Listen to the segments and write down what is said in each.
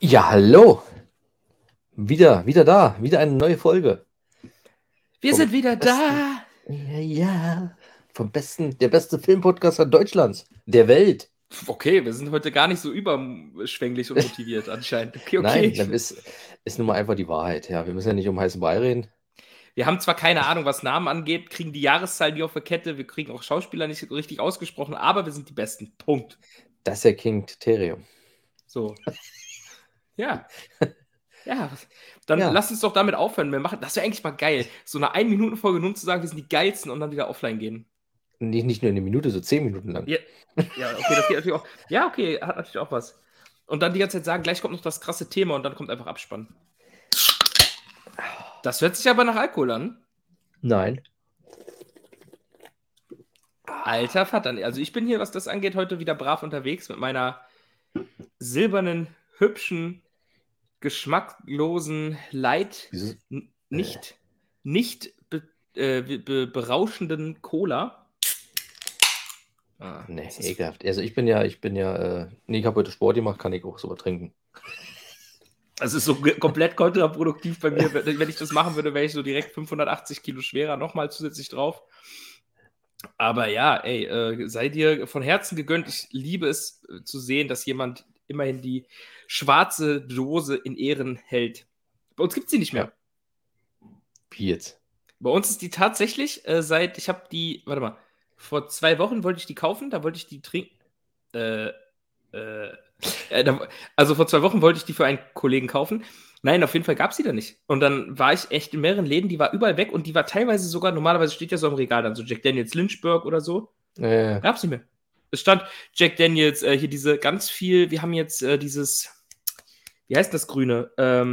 Ja, hallo. Wieder da. Wieder eine neue Folge. Wir Vom sind wieder besten, da. ja. Der beste Filmpodcaster Deutschlands, der Welt. Okay, wir sind heute gar nicht so überschwänglich und motiviert anscheinend. Okay. Nein, das ist nun mal einfach die Wahrheit. Ja, wir müssen ja nicht um heißen Brei reden. Wir haben zwar keine Ahnung, was Namen angeht, kriegen die Jahreszahl nie auf der Kette, wir kriegen auch Schauspieler nicht richtig ausgesprochen, aber wir sind die Besten. Punkt. Das ist ja King Terium. So. Ja. Ja. Dann Ja. lass uns doch damit aufhören. Das wäre eigentlich mal geil. So eine 1-Minuten-Folge nur zu sagen, wir sind die Geilsten und dann wieder offline gehen. Nicht nur eine Minute, so 10 Minuten lang. Ja, okay, das geht natürlich auch. Ja, okay, hat natürlich auch was. Und dann die ganze Zeit sagen, gleich kommt noch das krasse Thema und dann kommt einfach Abspann. Das hört sich aber nach Alkohol an. Nein. Alter Vater. Also ich bin hier, was das angeht, heute wieder brav unterwegs mit meiner silbernen, hübschen, geschmacklosen, nicht berauschenden Cola. Nee, ekelhaft. Also ich habe heute Sport gemacht, kann ich auch so trinken. Das ist so komplett kontraproduktiv bei mir. Wenn ich das machen würde, wäre ich so direkt 580 Kilo schwerer, nochmal zusätzlich drauf. Aber ja, ey, sei dir von Herzen gegönnt. Ich liebe es zu sehen, dass jemand immerhin die schwarze Dose in Ehren hält. Bei uns gibt es die nicht mehr. Ja. Wie jetzt? Bei uns ist die tatsächlich vor 2 Wochen wollte ich die kaufen, da wollte ich die trinken. Also vor 2 Wochen wollte ich die für einen Kollegen kaufen. Nein, auf jeden Fall gab es die da nicht. Und dann war ich echt in mehreren Läden, die war überall weg und die war teilweise sogar, normalerweise steht ja so im Regal dann so Jack Daniels Lynchburg oder so. Gab's nicht mehr. Es stand Jack Daniels, hier diese ganz viel, wir haben jetzt dieses, wie heißt das Grüne?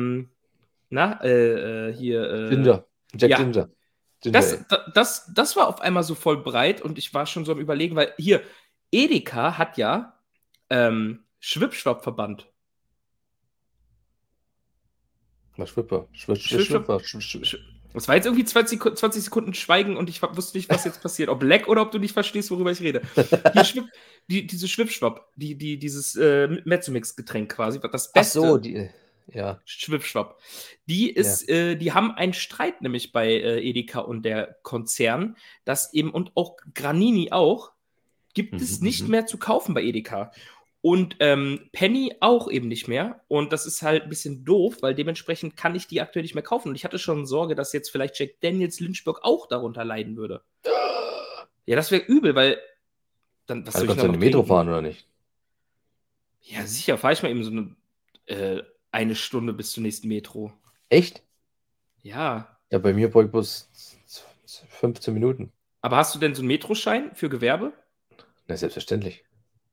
Ginger. Jack Ginger. Das war auf einmal so voll breit und ich war schon so am Überlegen, weil hier, Edeka hat ja Schwipschwapp-Verband. Schwipper. Das war jetzt irgendwie 20 Sekunden Schweigen und ich wusste nicht, was jetzt passiert. Ob leck oder ob du nicht verstehst, worüber ich rede. Diese Schwipschwapp, dieses Mezzomix-Getränk quasi, das Beste. Ach so, ja. Schwipschwapp. Die haben einen Streit nämlich bei Edeka und der Konzern, dass eben, und auch Granini auch, gibt es nicht mehr zu kaufen bei Edeka. Und Penny auch eben nicht mehr. Und das ist halt ein bisschen doof, weil dementsprechend kann ich die aktuell nicht mehr kaufen. Und ich hatte schon Sorge, dass jetzt vielleicht Jack Daniels Lynchburg auch darunter leiden würde. Ja, das wäre übel, weil dann, was soll ich kannst du in die Metro fahren oder nicht? Ja, sicher, fahre ich mal eben so eine Stunde bis zur nächsten Metro. Echt? Ja. Ja, bei mir brauche ich bloß 15 Minuten. Aber hast du denn so einen Metroschein für Gewerbe? Na, selbstverständlich.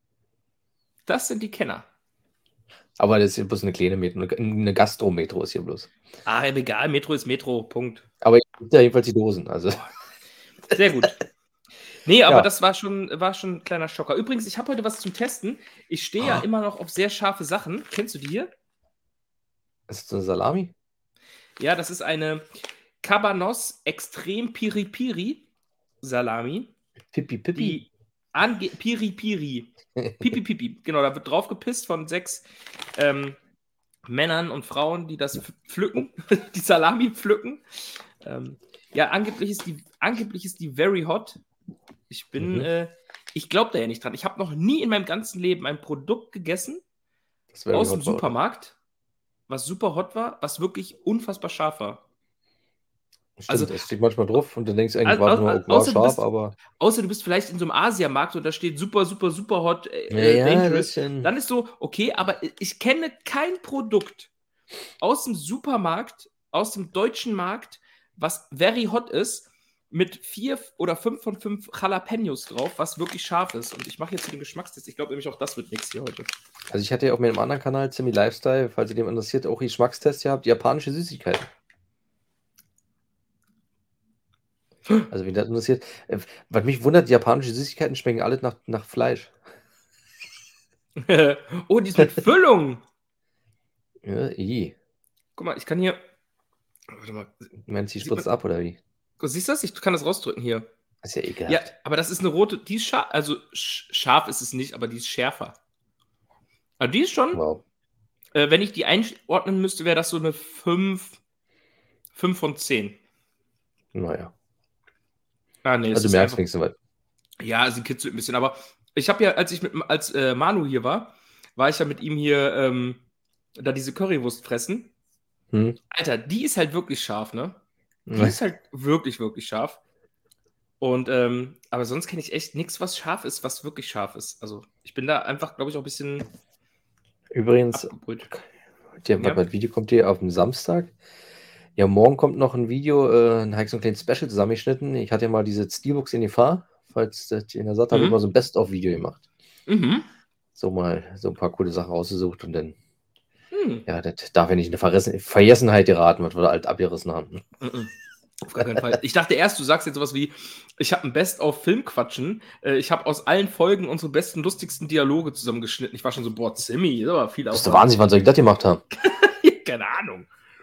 Das sind die Kenner. Aber das ist ja bloß eine kleine Metro, eine Gastro-Metro ist hier bloß. Egal, Metro ist Metro, Punkt. Aber ich habe ja jedenfalls die Dosen, also. Sehr gut. Nee, aber das war schon ein kleiner Schocker. Übrigens, ich habe heute was zum Testen. Ich stehe ja immer noch auf sehr scharfe Sachen. Kennst du die hier? Ist das eine Salami? Ja, das ist eine Cabanos Extrem Piri Piri Salami. Pipi. Piri Piri. Pipi Pipi. Genau, da wird drauf gepisst von 6 Männern und Frauen, die das pflücken, die Salami pflücken. Ja, angeblich ist die very hot. Ich glaube da ja nicht dran. Ich habe noch nie in meinem ganzen Leben ein Produkt gegessen aus dem Supermarkt, was super hot war, was wirklich unfassbar scharf war. Stimmt, also, es steht manchmal drauf und dann denkst du eigentlich, war scharf, aber. Außer du bist vielleicht in so einem Asiamarkt und da steht super, super, super hot, dangerous. Dann ist so, okay, aber ich kenne kein Produkt aus dem Supermarkt, aus dem deutschen Markt, was very hot ist, mit 4 oder 5 von 5 Jalapenos drauf, was wirklich scharf ist. Und ich mache jetzt den Geschmackstest. Ich glaube nämlich auch, das wird nichts hier heute. Also ich hatte ja auf meinem anderen Kanal, Semi Lifestyle, falls ihr dem interessiert, auch Geschmackstest gehabt, japanische Süßigkeiten. Also wen das interessiert. Was mich wundert, japanische Süßigkeiten schmecken alle nach Fleisch. Oh, die ist mit Füllung. Ja, Guck mal, ich kann hier. Warte mal. Meinst du, die spritzt ab oder wie? Siehst du das? Ich kann das rausdrücken hier. Das ist ja ekelhaft. Ja, aber das ist eine rote, die ist scharf, also scharf ist es nicht, aber die ist schärfer. Aber die ist schon. Wow. Wenn ich die einordnen müsste, wäre das so eine 5 von 10. Naja. Nee, es Also ist du merkst einfach. wenigstens was. Ja, sie kitzelt ein bisschen. Aber ich habe ja, als Manu hier war ich ja mit ihm hier da diese Currywurst fressen. Hm? Alter, die ist halt wirklich scharf, ne? Die Nee. ist halt wirklich, wirklich scharf. Und, aber sonst kenne ich echt nichts, was scharf ist, was wirklich scharf ist. Also, ich bin da einfach, glaube ich, auch ein bisschen Übrigens, abgebrüht. was Ja? Video kommt hier auf dem Samstag? Ja, morgen kommt noch ein Video, ein so ein kleines Special zusammengeschnitten. Ich hatte ja mal diese Steelbooks in Gefahr. Falls das in der Sache habe ich mal so ein Best-of-Video gemacht. Mhm. So mal so ein paar coole Sachen rausgesucht und dann, Mhm. ja, das darf ja nicht in eine Vergessenheit geraten, was wir da halt abgerissen haben. Mhm. Auf gar keinen Fall. Ich dachte erst, du sagst jetzt sowas wie, ich habe ein Best-of-Film-Quatschen. Ich habe aus allen Folgen unsere besten, lustigsten Dialoge zusammengeschnitten. Ich war schon so, boah, Zimmi, das war viel Das ist der Aufwand. Wahnsinn, wann soll ich das gemacht haben? Keine Ahnung.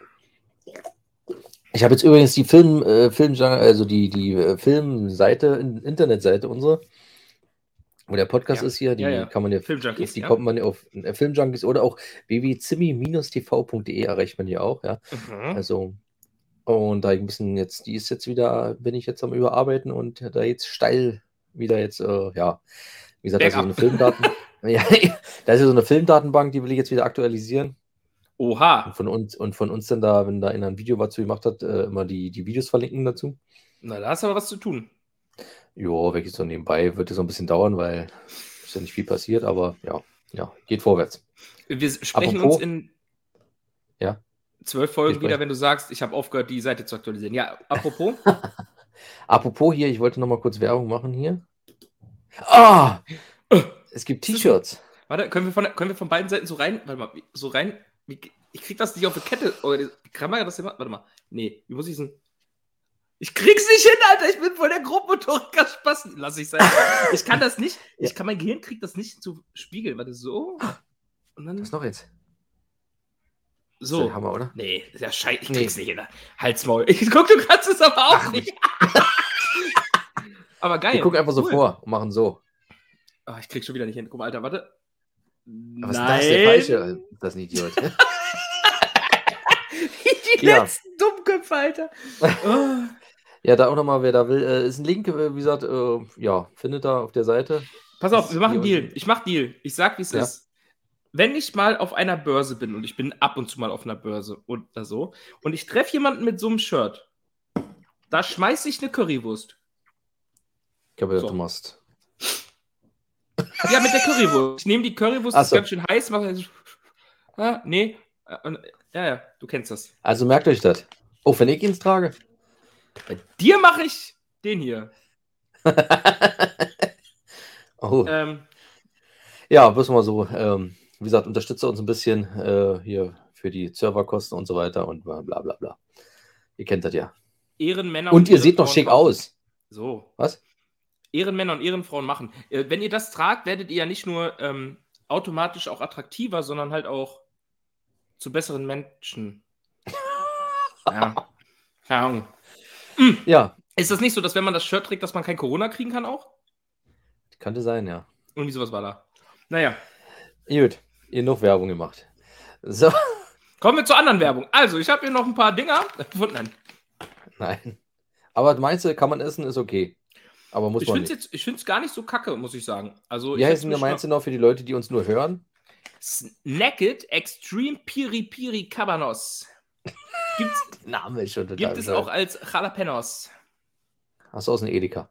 Ich habe jetzt übrigens die also die Filmseite, Internetseite unsere, wo der Podcast Ja. ist hier, die kann man ja, Filmjunkies, die ja. kommt man ja auf Filmjunkies oder auch www.zimmi-tv.de erreicht man die auch, ja. Mhm. Also, und da ich ein bisschen jetzt, bin ich jetzt am Überarbeiten und da jetzt steil wieder jetzt, ja, wie gesagt, das ist so eine Filmdaten. Ja, da ist ja so eine Filmdatenbank, die will ich jetzt wieder aktualisieren. Oha. Und von uns dann da, wenn da einer ein Video was zu gemacht hat, immer die Videos verlinken dazu. Na, da hast du aber was zu tun. Jo, welches so nebenbei wird es so ein bisschen dauern, weil ist ja nicht viel passiert, aber ja, geht vorwärts. Wir sprechen Apropos, uns in ja, 12 Folgen wieder, wenn du sagst, ich habe aufgehört, die Seite zu aktualisieren. Ja, apropos. apropos hier, ich wollte noch mal kurz Werbung machen hier. Ah! Es gibt T-Shirts. Warte, können wir von beiden Seiten so rein? Warte mal, so rein. Ich krieg das nicht auf die Kette. Kann man das denn machen? Warte mal. Nee, wie muss ich denn. Ich krieg's nicht hin, Alter. Ich bin voll der Grobmotoriker Spaß. Lass ich sein. Ich kann das nicht. Ja. Mein Gehirn kriegt das nicht zu spiegeln. Warte, so. Und dann. Was noch jetzt? So. Das ist der Hammer, oder? Nee, das ist ja scheiße. Ich krieg's nicht hin. Halsmaul. Guck, du kannst es aber auch nicht. Aber geil. Wir gucken einfach so vor und machen so. Oh, ich krieg schon wieder nicht hin. Guck mal, Alter, warte. Aber was ist das, der falsche? Das ist ein Idiot. Die letzten Dummköpfe, Alter. Oh. Ja, da auch nochmal, wer da will, ist ein Link, wie gesagt, ja, findet da auf der Seite. Pass auf, wir machen Deal. Ich mach Deal. Ich sag, wie es ist. Wenn ich mal auf einer Börse bin, und ich bin ab und zu mal auf einer Börse oder so, und ich treffe jemanden mit so einem Shirt, da schmeiß ich eine Currywurst. Ich habe gedacht, du machst. Ja, mit der Currywurst. Ich nehme die Currywurst, ist ganz schön heiß, mache so. Nee. Ja, du kennst das. Also merkt euch das. Oh, wenn ich ihn trage. Bei dir mache ich den hier. Oh. Ja, müssen wir so. Wie gesagt, unterstütze uns ein bisschen hier für die Serverkosten und so weiter und bla bla bla. Ihr kennt das ja. Ehrenmänner und ihr seht noch schick aus. So. Was? Ehrenmänner und Ehrenfrauen machen. Wenn ihr das tragt, werdet ihr ja nicht nur automatisch auch attraktiver, sondern halt auch zu besseren Menschen. Ja. Keine Ahnung. Ja. Ist das nicht so, dass wenn man das Shirt trägt, dass man kein Corona kriegen kann auch? Könnte sein, ja. Irgendwie sowas war da. Naja. Gut, genug Werbung gemacht. So. Kommen wir zur anderen Werbung. Also, ich habe hier noch ein paar Dinger gefunden. Nein. Aber meinst du, kann man essen, ist okay. Aber muss man nicht. Ich finde es gar nicht so kacke, muss ich sagen. Also, wie heißen denn, meinst du noch für die Leute, die uns nur hören? Snacked Extreme Piri Piri Cabanos. Name ist schon total Gibt es auch als Jalapenos. Hast du aus dem Edeka?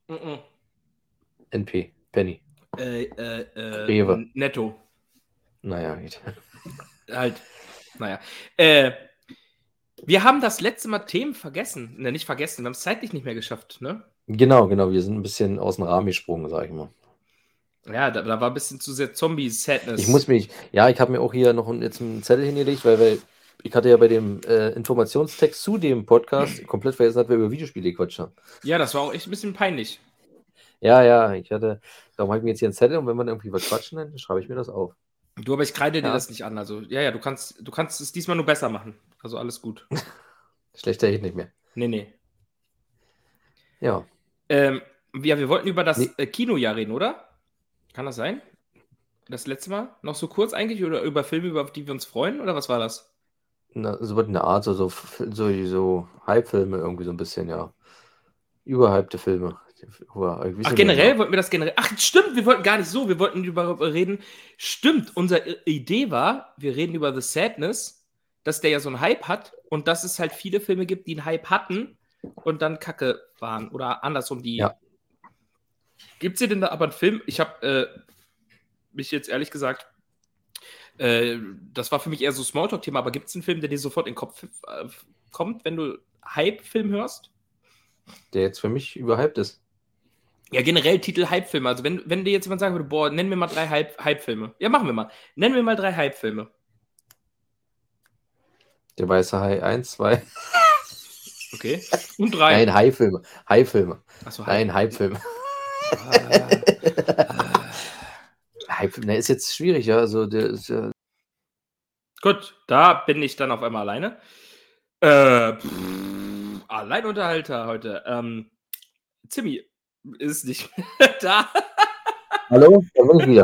NP, Penny. Rewe. Netto. Naja, geht. Halt, naja. Wir haben das letzte Mal Themen vergessen. Ne, nicht vergessen, wir haben es zeitlich nicht mehr geschafft, ne? Genau. Wir sind ein bisschen aus dem Rahmen gesprungen, sag ich mal. Ja, da war ein bisschen zu sehr Zombie-Sadness. ich habe mir auch hier noch jetzt einen Zettel hingelegt, weil ich hatte ja bei dem Informationstext zu dem Podcast komplett vergessen, dass wir über Videospiele gequatscht haben. Ja, das war auch echt ein bisschen peinlich. Ja, darum habe ich mir jetzt hier einen Zettel und wenn man irgendwie was quatschen, dann schreibe ich mir das auf. Du, aber ich kreide dir das nicht an. Also, ja, du kannst es diesmal nur besser machen. Also alles gut. Schlechter geht nicht mehr. Nee. Ja. Wir wollten über das Kinojahr reden, oder? Kann das sein? Das letzte Mal? Noch so kurz eigentlich? Oder über Filme, über die wir uns freuen? Oder was war das? So wird eine Art, so Hype-Filme irgendwie so ein bisschen, ja. Überhypte Filme. Ich weiß Ach, nicht mehr generell genau. wollten wir das generell. Ach, stimmt, wir wollten gar nicht so. Wir wollten darüber reden. Stimmt, unsere Idee war, wir reden über The Sadness, dass der ja so einen Hype hat und dass es halt viele Filme gibt, die einen Hype hatten und dann Kacke waren. Oder andersrum, die. Ja. Gibt es hier denn da aber einen Film? Ich habe mich jetzt ehrlich gesagt, das war für mich eher so Smalltalk-Thema, aber gibt es einen Film, der dir sofort in den Kopf kommt, wenn du Hype-Film hörst? Der jetzt für mich überhyped ist. Ja, generell Titel Hype-Filme. Also, wenn dir jetzt jemand sagen würde, boah, nenn mir mal 3 Hype-Filme. Ja, machen wir mal. Nennen wir mal 3 Hype-Filme. Der Weiße Hai 1, 2. Okay. Und 3. Nein, Hai-Filme. Hai-Filme. Achso, Nein, Hype-Filme. Hype-Film, der ist jetzt schwierig, ja. Also, der ist ja. Gut, da bin ich dann auf einmal alleine. Alleinunterhalter heute. Zimmi ist nicht mehr da. Hallo? Da bin ich wieder.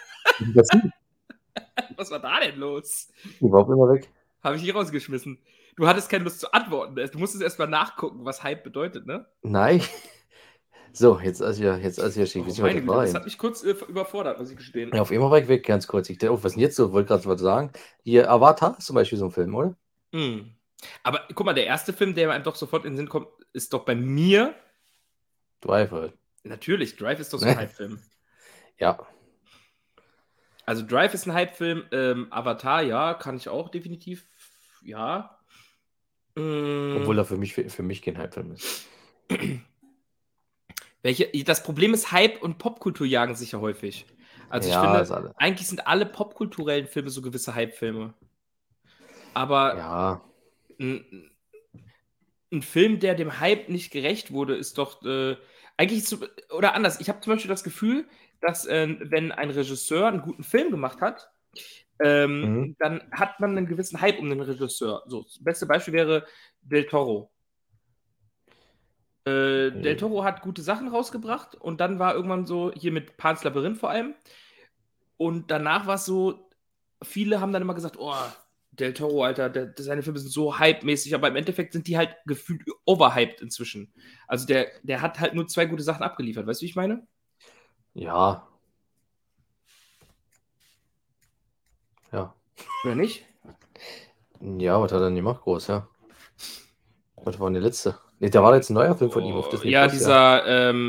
Was war da denn los? Die war auch immer weg. Habe ich hier rausgeschmissen. Du hattest keine Lust zu antworten. Du musstest erst mal nachgucken, was Hype bedeutet, ne? Nein. So, jetzt als ihr schick. Oh, meine Güte, das hat mich kurz überfordert, muss ich gestehen. Ja, auf einmal weg, ganz kurz. Ich dachte, oh, was denn jetzt so? Wollte gerade was sagen. Hier, Avatar ist zum Beispiel so ein Film, oder? Hm. Aber guck mal, der erste Film, der einem doch sofort in den Sinn kommt, ist doch bei mir. Drive halt. Natürlich, Drive ist doch so ein Hype-Film. Ja. Also Drive ist ein Hype-Film. Avatar, ja, kann ich auch definitiv. Ja. Obwohl er für mich kein Hype-Film ist. Das Problem ist, Hype und Popkultur jagen sich ja häufig. Also ich finde, eigentlich sind alle popkulturellen Filme so gewisse Hype-Filme. Aber ja. Ein Film, der dem Hype nicht gerecht wurde, ist doch eigentlich oder anders. Ich habe zum Beispiel das Gefühl, dass wenn ein Regisseur einen guten Film gemacht hat, dann hat man einen gewissen Hype um den Regisseur. So, das beste Beispiel wäre Del Toro. Del Toro hat gute Sachen rausgebracht und dann war irgendwann so, hier mit Pan's Labyrinth vor allem, und danach war es so, viele haben dann immer gesagt, oh, Del Toro, Alter, seine Filme sind so hype-mäßig, aber im Endeffekt sind die halt gefühlt overhyped inzwischen. Also der hat halt nur 2 gute Sachen abgeliefert, weißt du, wie ich meine? Ja. Ja. Oder nicht? Ja, was hat er denn gemacht, groß, ja? Was war denn der letzte? Nee, da war jetzt ein neuer Film von ihm auf Disney+. Ja, dieser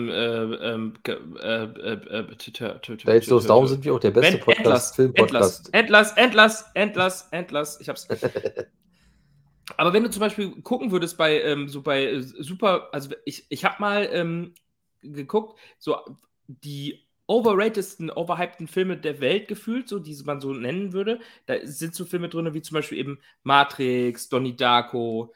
Weltlos, darum sind wir auch der beste Podcast, Filmpodcast. Endless. Ich hab's. Aber wenn du zum Beispiel gucken würdest bei super, also ich habe mal geguckt, so die overratedsten, overhypeden Filme der Welt gefühlt, so die man so nennen würde. Da sind so Filme drin, wie zum Beispiel eben Matrix, Donnie Darko,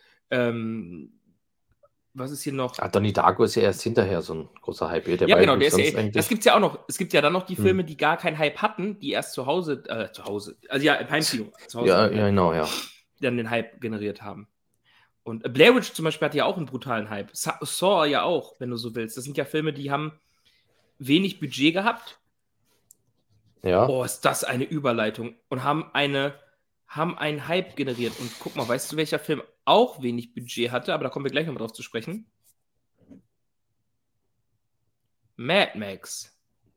was ist hier noch? Donnie Darko ist ja erst hinterher so ein großer Hype. Ja, genau, der ist ja, das gibt's ja auch noch. Es gibt ja dann noch die Filme, die gar keinen Hype hatten, die erst zu Hause, also ja, im Heimkino, zu Hause, ja, genau, ja. Dann den Hype generiert haben. Und Blair Witch zum Beispiel hat ja auch einen brutalen Hype. Saw ja auch, wenn du so willst. Das sind ja Filme, die haben wenig Budget gehabt. Ja. Oh, ist das eine Überleitung. Und haben einen Hype generiert. Und guck mal, weißt du, welcher Film auch wenig Budget hatte? Aber da kommen wir gleich nochmal drauf zu sprechen. Mad Max.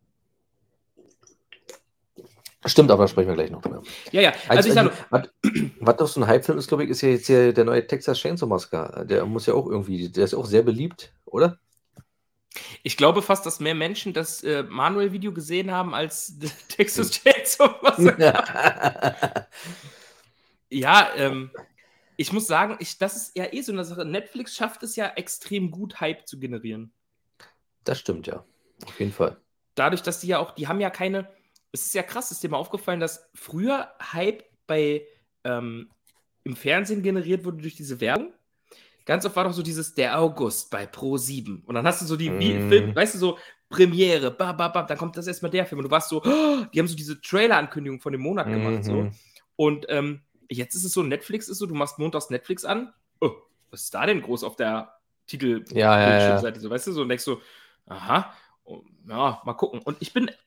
Stimmt, aber da sprechen wir gleich noch drüber. Ja. Also was doch so ein Hype-Film ist, glaube ich, ist ja jetzt hier der neue Texas Chainsaw Massacre. Der muss ja auch irgendwie, der ist auch sehr beliebt, oder? Ich glaube fast, dass mehr Menschen das Manuel-Video gesehen haben als Texas Chainsaw Massacre. Ja, ich muss sagen, das ist ja so eine Sache. Netflix schafft es ja extrem gut, Hype zu generieren. Das stimmt, ja. Auf jeden Fall. Dadurch, dass die haben ja keine. Es ist ja krass, ist dir mal aufgefallen, dass früher Hype im Fernsehen generiert wurde durch diese Werbung. Ganz oft war doch so der August bei Pro7. Und dann hast du so die Film, weißt du, so Premiere, dann kommt das erstmal der Film. Und du warst so, die haben so diese Trailer-Ankündigung von dem Monat gemacht. So. Und jetzt ist es so, Netflix ist so, du machst montags Netflix an. Oh, was ist da denn groß auf der Titel-Seite? So, weißt du, so, und denkst so, aha, ja, mal gucken. Und ich bin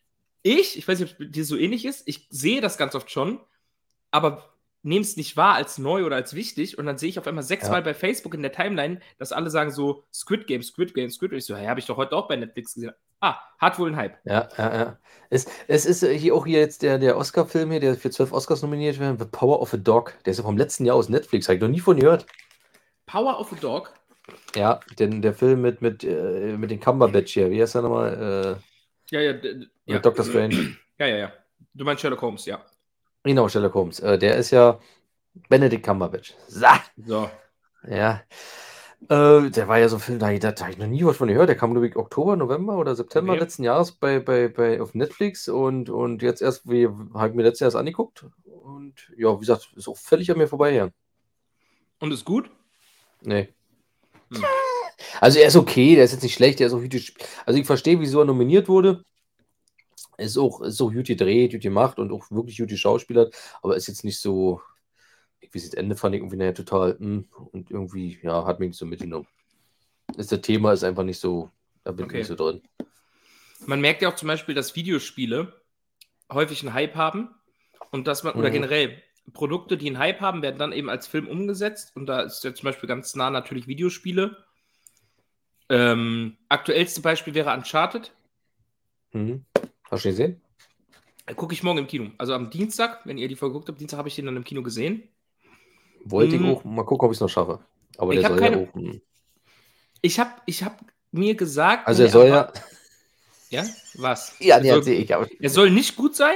ich weiß nicht, ob es dir so ähnlich ist, ich sehe das ganz oft schon, aber nehme es nicht wahr als neu oder als wichtig und dann sehe ich auf einmal 6-mal bei Facebook in der Timeline, dass alle sagen so Squid Game, Squid Game, Squid Game. Ich so, hey, habe ich doch heute auch bei Netflix gesehen. Hat wohl einen Hype. Ja. Es ist hier auch jetzt der Oscar-Film hier, der für 12 Oscars nominiert wird, The Power of a Dog. Der ist ja vom letzten Jahr aus Netflix, habe ich noch nie von gehört. Power of a Dog? Ja, der Film mit den Cumberbatch hier, wie heißt der nochmal? Ja. Mit Dr. Strange. Ja. Du meinst Sherlock Holmes, ja. Genau, Sherlock Holmes. Der ist ja Benedict Cumberbatch. So. Ja. Der war ja so ein Film, da habe ich noch nie was von gehört. Der kam, glaube ich, Oktober, November oder September letzten Jahres auf Netflix und jetzt erst, habe ich mir letztes Jahr erst angeguckt. Und ja, wie gesagt, ist auch völlig an mir vorbei hier. Und ist gut? Nee. Also er ist okay, der ist jetzt nicht schlecht, der ist auch gut. Also ich verstehe, wieso er nominiert wurde. Ist auch gut gedreht, gut gemacht und auch wirklich gut geschauspielert, aber ist jetzt nicht so. Wie das Ende fand ich irgendwie total und irgendwie, ja, hat mich nicht so mitgenommen. Das Thema ist einfach nicht so, da bin ich nicht so drin. Man merkt ja auch zum Beispiel, dass Videospiele häufig einen Hype haben und dass man, oder generell, Produkte, die einen Hype haben, werden dann eben als Film umgesetzt und da ist ja zum Beispiel ganz nah natürlich Videospiele. Aktuellste Beispiel wäre Uncharted. Hast du gesehen? Gucke ich morgen im Kino. Also am Dienstag, wenn ihr die Folge guckt habt, Dienstag habe ich den dann im Kino gesehen. Wollte ich auch mal gucken, ob ich es noch schaffe. Aber der soll ja auch. Ich hab mir gesagt. Also er soll ja. Ja? Was? Ja, nee, erzähl ich. Aber er soll nicht gut sein?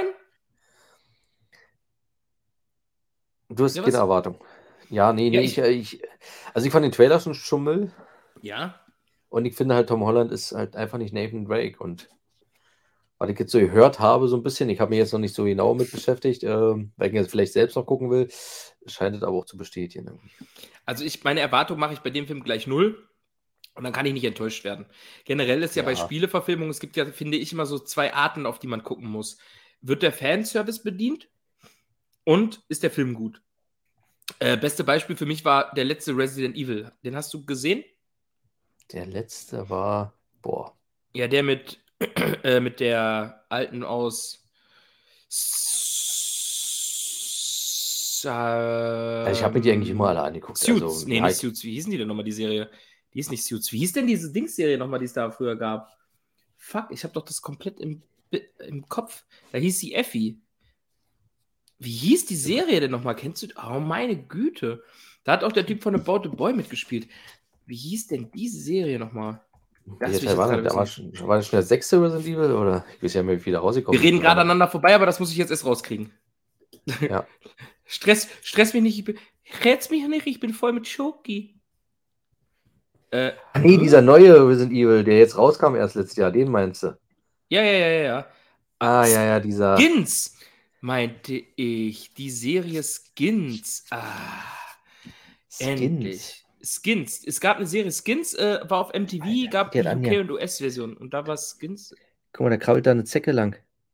Du hast keine Erwartung. Ja, nee, also ich fand den Trailer schon Müll. Ja. Und ich finde halt, Tom Holland ist halt einfach nicht Nathan Drake. Und was ich jetzt so gehört habe, so ein bisschen, ich habe mich jetzt noch nicht so genau mit beschäftigt, weil ich jetzt vielleicht selbst noch gucken will, scheint es aber auch zu bestätigen. Irgendwie. Also meine Erwartung mache ich bei dem Film gleich 0 und dann kann ich nicht enttäuscht werden. Generell ist ja bei Spieleverfilmungen, es gibt ja, finde ich, immer so 2 Arten, auf die man gucken muss. Wird der Fanservice bedient und ist der Film gut? Beste Beispiel für mich war der letzte Resident Evil. Den hast du gesehen? Der letzte war, Ja, der mit der alten aus. Also ich habe mir die eigentlich immer alle angeguckt. Suits. Also, nicht Suits. Wie hießen die denn nochmal, die Serie? Die ist nicht Suits. Wie hieß denn diese Dings-Serie nochmal, die es da früher gab? Fuck, ich habe doch das komplett im Kopf. Da hieß sie Effie. Wie hieß die Serie denn nochmal? Kennst du? Oh, meine Güte. Da hat auch der Typ von About the Boy mitgespielt. Wie hieß denn diese Serie nochmal? War das schon der 6. Resident Evil? Oder ich weiß ja nicht, wie viel da rausgekommen ist. Wir reden gerade aneinander vorbei, aber das muss ich jetzt erst rauskriegen. Ja. Stress mich nicht. Rät's mich nicht, ich bin voll mit Schoki. Nee, dieser neue Resident Evil, der jetzt rauskam erst letztes Jahr, den meinst du? Ja. Ja, dieser. Skins, meinte ich. Die Serie Skins. Endlich. Skins. Es gab eine Serie Skins, war auf MTV, Alter, gab die UK- und US-Version. Und da war Skins. Guck mal, da krabbelt da eine Zecke lang.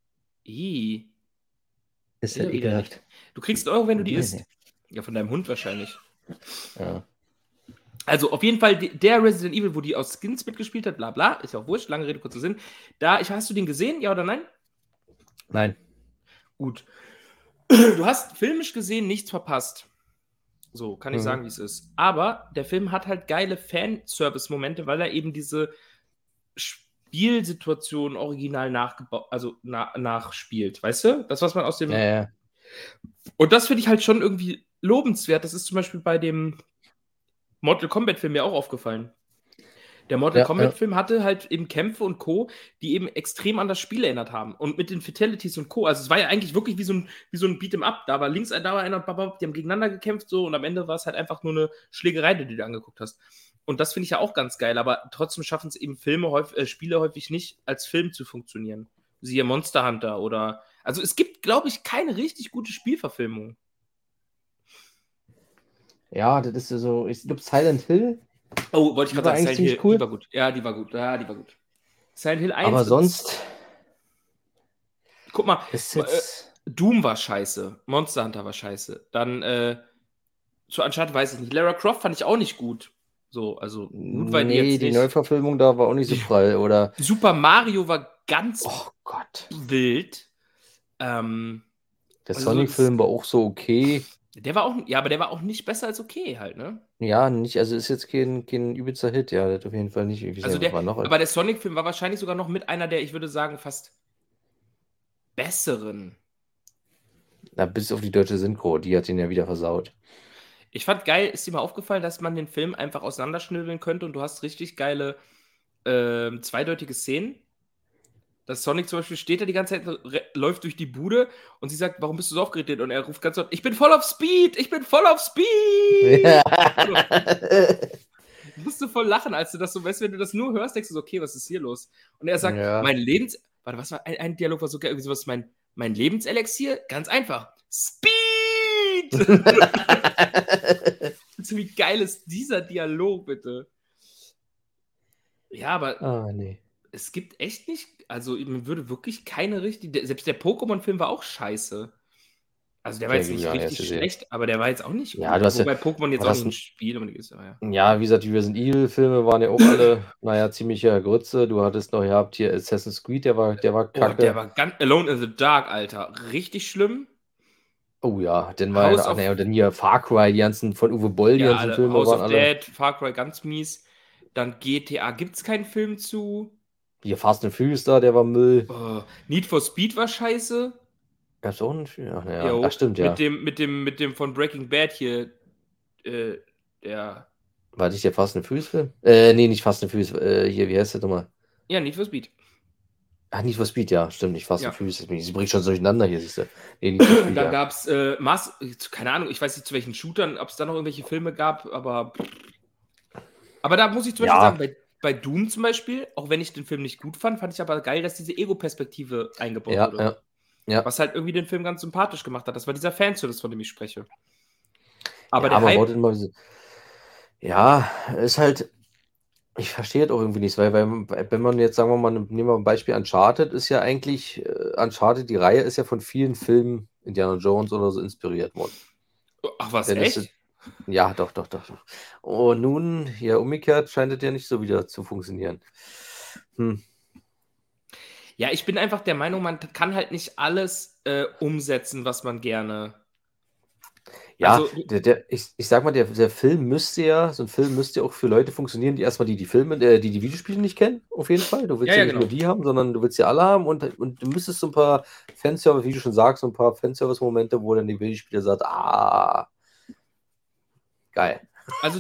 Ist halt ekelhaft. Du kriegst einen Euro, wenn du die isst. Ja, von deinem Hund wahrscheinlich. Ja. Also auf jeden Fall der Resident Evil, wo die aus Skins mitgespielt hat, bla bla, ist ja auch wurscht, lange Rede, kurzer Sinn. Hast du den gesehen, ja oder nein? Nein. Gut. Du hast filmisch gesehen nichts verpasst. So, kann ich sagen, wie es ist. Aber der Film hat halt geile Fanservice-Momente, weil er eben diese Spielsituation original nachspielt. Weißt du? Das, was man aus dem. Ja. Und das finde ich halt schon irgendwie lobenswert. Das ist zum Beispiel bei dem Mortal Kombat-Film mir auch aufgefallen. Der Mortal Kombat-Film hatte halt eben Kämpfe und Co., die eben extrem an das Spiel erinnert haben. Und mit den Fatalities und Co. Also es war ja eigentlich wirklich wie so ein Beat'em-up. Da war links da war einer, die haben gegeneinander gekämpft so und am Ende war es halt einfach nur eine Schlägerei, die du dir angeguckt hast. Und das finde ich ja auch ganz geil, aber trotzdem schaffen es eben Spiele häufig nicht, als Film zu funktionieren. Siehe Monster Hunter oder. Also es gibt, glaube ich, keine richtig gute Spielverfilmung. Ja, das ist so. Ich glaube, Silent Hill. Oh, wollte ich gerade sagen, Silent Hill, cool. Die war gut. Ja, die war gut. Silent Hill 1. Aber sonst. Guck mal, Doom war scheiße. Monster Hunter war scheiße. Dann, zu Uncharted weiß ich nicht. Lara Croft fand ich auch nicht gut. So, also gut weit Nee, jetzt die nicht. Neuverfilmung da war auch nicht so prall, oder? Super Mario war ganz Oh Gott. wild. Der Also Sonic-Film war auch so okay. der war auch, ja, aber der war auch nicht besser als okay halt, ne? Ja, nicht, also ist jetzt kein übelster Hit, ja, der hat auf jeden Fall nicht. Ich weiß Also nicht, was war noch? aber der Sonic-Film war wahrscheinlich sogar noch mit einer der, ich würde sagen, fast besseren. Na, bis auf die deutsche Synchro, die hat ihn ja wieder versaut. Ich fand geil, ist dir mal aufgefallen, dass man den Film einfach auseinanderschnibbeln könnte und du hast richtig geile zweideutige Szenen. Dass Sonic zum Beispiel steht da die ganze Zeit, läuft durch die Bude und sie sagt, warum bist du so aufgeregt? Und er ruft ganz laut, ich bin voll auf Speed, ich bin voll auf Speed. So, musst du voll lachen, als du das so, weißt du, wenn du das nur hörst, denkst du so, okay, was ist hier los? Und er sagt, Ja. warte, was war, ein Dialog war so geil, irgendwie sowas, mein Lebenselixier? Ganz einfach, Speed! So, wie geil ist dieser Dialog, bitte? Ja, aber Nee. es gibt echt nicht, also mir würde wirklich keine richtige, selbst der Pokémon-Film war auch scheiße. Also der war Der jetzt gibt nicht gar nicht erst richtig gesehen. schlecht, aber der war jetzt auch nicht Ja, gut. du hast ja, Wobei Pokémon jetzt was auch hast nicht ein du- Spiel unbedingt ist, aber ja. ja, wie gesagt, die Resident Evil-Filme waren ja auch alle, naja, ziemlicher Grütze. Du hattest noch gehabt hier Assassin's Creed, der war Oh, kacke. der war ganz Alone in the Dark, Alter. Richtig schlimm. Oh ja, dann war House ja, of, naja, und dann hier Far Cry, die ganzen von Uwe Boll, die ja, ganzen alle, Filme House waren of alle. Dead, Far Cry ganz mies. Dann GTA gibt's keinen Film zu. Hier Fast and Furious da, der war Müll. Need for Speed war scheiße. Gab's auch einen Film? Ach, naja, ach Jo, stimmt, ja. mit dem von Breaking Bad hier, der, War nicht der Fast and Furious Film? Nee, nicht Fast and Furious, hier, wie heißt der nochmal? ja, Need for Speed. Ach, Need for Speed, ja, stimmt, nicht Fast Ja. and Furious. Sie bringt schon durcheinander hier, siehst du. Nee, Need for Speed, Dann ja. gab es keine Ahnung, ich weiß nicht zu welchen Shootern, ob es da noch irgendwelche Filme gab, aber da muss ich zum Beispiel Ja, sagen, bei Doom zum Beispiel, auch wenn ich den Film nicht gut fand, fand ich aber geil, dass diese Ego-Perspektive eingebaut ja, wurde. ja. Was halt irgendwie den Film ganz sympathisch gemacht hat. Das war dieser Fanservice, von dem ich spreche. Aber Ja, der man Hype, baut immer diese. Ja, ist halt. Ich verstehe das auch irgendwie nicht, weil wenn man jetzt, sagen wir mal, nehmen wir ein Beispiel Uncharted, ist ja eigentlich, Uncharted, die Reihe ist ja von vielen Filmen, Indiana Jones oder so, inspiriert worden. ach was, Denn echt? Ja, doch. Und nun, hier umgekehrt, scheint es ja nicht so wieder zu funktionieren. Ja, ich bin einfach der Meinung, man kann halt nicht alles umsetzen, was man gerne. Ja, Also, ich sag mal, der Film müsste ja, so ein Film müsste ja auch für Leute funktionieren, die erstmal die Filme, die Videospiele nicht kennen, auf jeden Fall. Du willst ja, ja ja, nicht genau. nur die haben, sondern du willst ja alle haben und du müsstest so ein paar Fanservice, wie du schon sagst, so ein paar Fanservice-Momente, wo dann die Videospieler sagt, geil. Also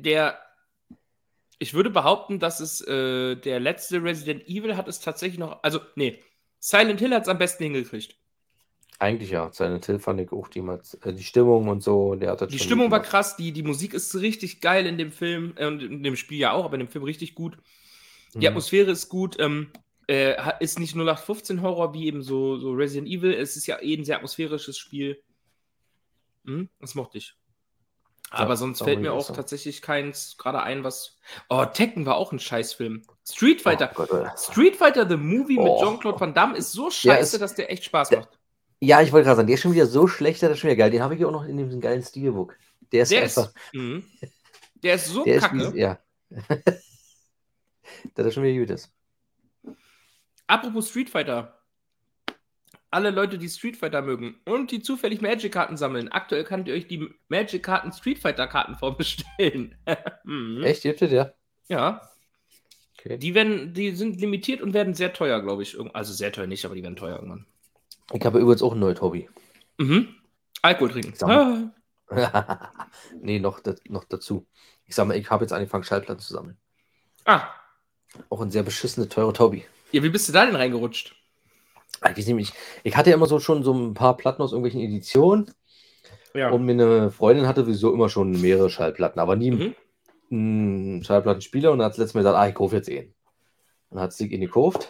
ich würde behaupten, dass es der letzte Resident Evil hat es tatsächlich noch, also nee, Silent Hill hat es am besten hingekriegt. Eigentlich ja, Silent Hill fand ich auch die Stimmung und so, der hat das Die schon Stimmung gut war gemacht. krass, die Musik ist richtig geil in dem Film und in dem Spiel ja auch, aber in dem Film richtig gut. Die Atmosphäre ist gut, ist nicht 0815 Horror wie eben so Resident Evil, es ist ja eh ein sehr atmosphärisches Spiel. Das mochte ich. Aber Ja, sonst da fällt muss ich mir auch auch sagen. tatsächlich keins gerade ein, was. Oh, Tekken war auch ein Scheißfilm. Street Fighter. Oh Gott, Street Fighter The Movie mit Oh. Jean-Claude Van Damme ist so Ja, scheiße, dass der echt Spaß der- macht. Ja, ich wollte gerade sagen, der ist schon wieder so schlecht, der ist schon wieder geil. Den habe ich ja auch noch in diesem geilen Steelbook. Der ist einfach. Der ist so Der ist kacke. wie, ja. Der ist schon wieder gut ist. Apropos Street Fighter. Alle Leute, die Street Fighter mögen und die zufällig Magic-Karten sammeln, aktuell könnt ihr euch die Magic-Karten Street Fighter-Karten vorbestellen. Echt, gibt es, ja? Ja. Okay. Die sind limitiert und werden sehr teuer, glaube ich. Also sehr teuer nicht, aber die werden teuer irgendwann. Ich habe übrigens auch ein neues Hobby. Alkohol trinken. Nee, noch dazu. Ich sag mal, ich habe jetzt angefangen, Schallplatten zu sammeln. Auch ein sehr beschissenes, teures Hobby. Ja, wie bist du da denn reingerutscht? Ich hatte ja immer schon so ein paar Platten aus irgendwelchen Editionen. Ja. Und meine Freundin hatte sowieso immer schon mehrere Schallplatten, aber nie einen Schallplattenspieler. Und dann hat sie letztes Mal gesagt, ich kaufe jetzt einen. Dann hat sie ihn gekauft.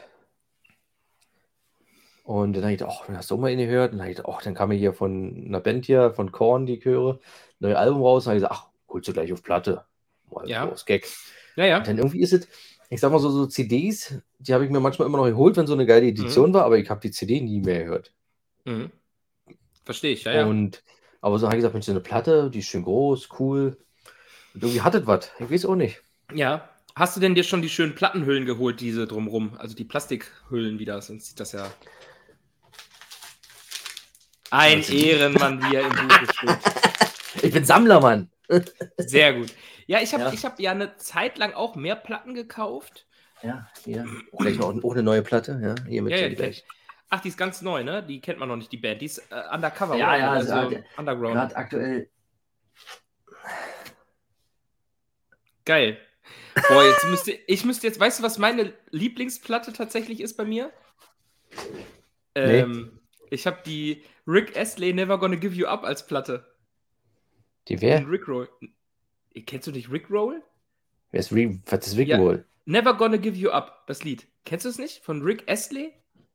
Und dann habe ich gedacht, hast du auch mal ihn gehört? Und dann habe ich gedacht, dann kam mir hier von einer Band hier, von Korn, die Chöre, ein neues Album raus. Und dann habe ich gesagt, holst du gleich auf Platte. Mal Ja. aus Gag. Ja. Und dann irgendwie ist es, ich sag mal so CDs, die habe ich mir manchmal immer noch geholt, wenn so eine geile Edition war, aber ich habe die CD nie mehr gehört. Verstehe ich, ja. Aber so habe ich gesagt, Mensch, so eine Platte, die ist schön groß, cool. Irgendwie hattet was. Ich weiß auch nicht. Ja. Hast du denn dir schon die schönen Plattenhüllen geholt, diese drumrum? Also die Plastikhüllen wieder, sonst sieht das ja. Ein Ehrenmann, wie er im Buche steht. Ich bin Sammler, Mann. Sehr gut. Ja, ich hab ja eine Zeit lang auch mehr Platten gekauft. Ja, hier. Gleich auch eine neue Platte. Ja, hier mit Ja, die Ach, die ist ganz neu, ne? Die kennt man noch nicht, die Band. Die ist undercover, ja, oder? Ja, also underground. Gerade aktuell. Geil. Boah, ich müsste jetzt, weißt du, was meine Lieblingsplatte tatsächlich ist bei mir? Nee. Ich habe die Rick Astley Never Gonna Give You Up als Platte. Die wer? Den Rickroll. Kennst du nicht Rickroll? Was ist Rickroll? Ja, Never Gonna Give You Up, das Lied. Kennst du es nicht? Von Rick Astley?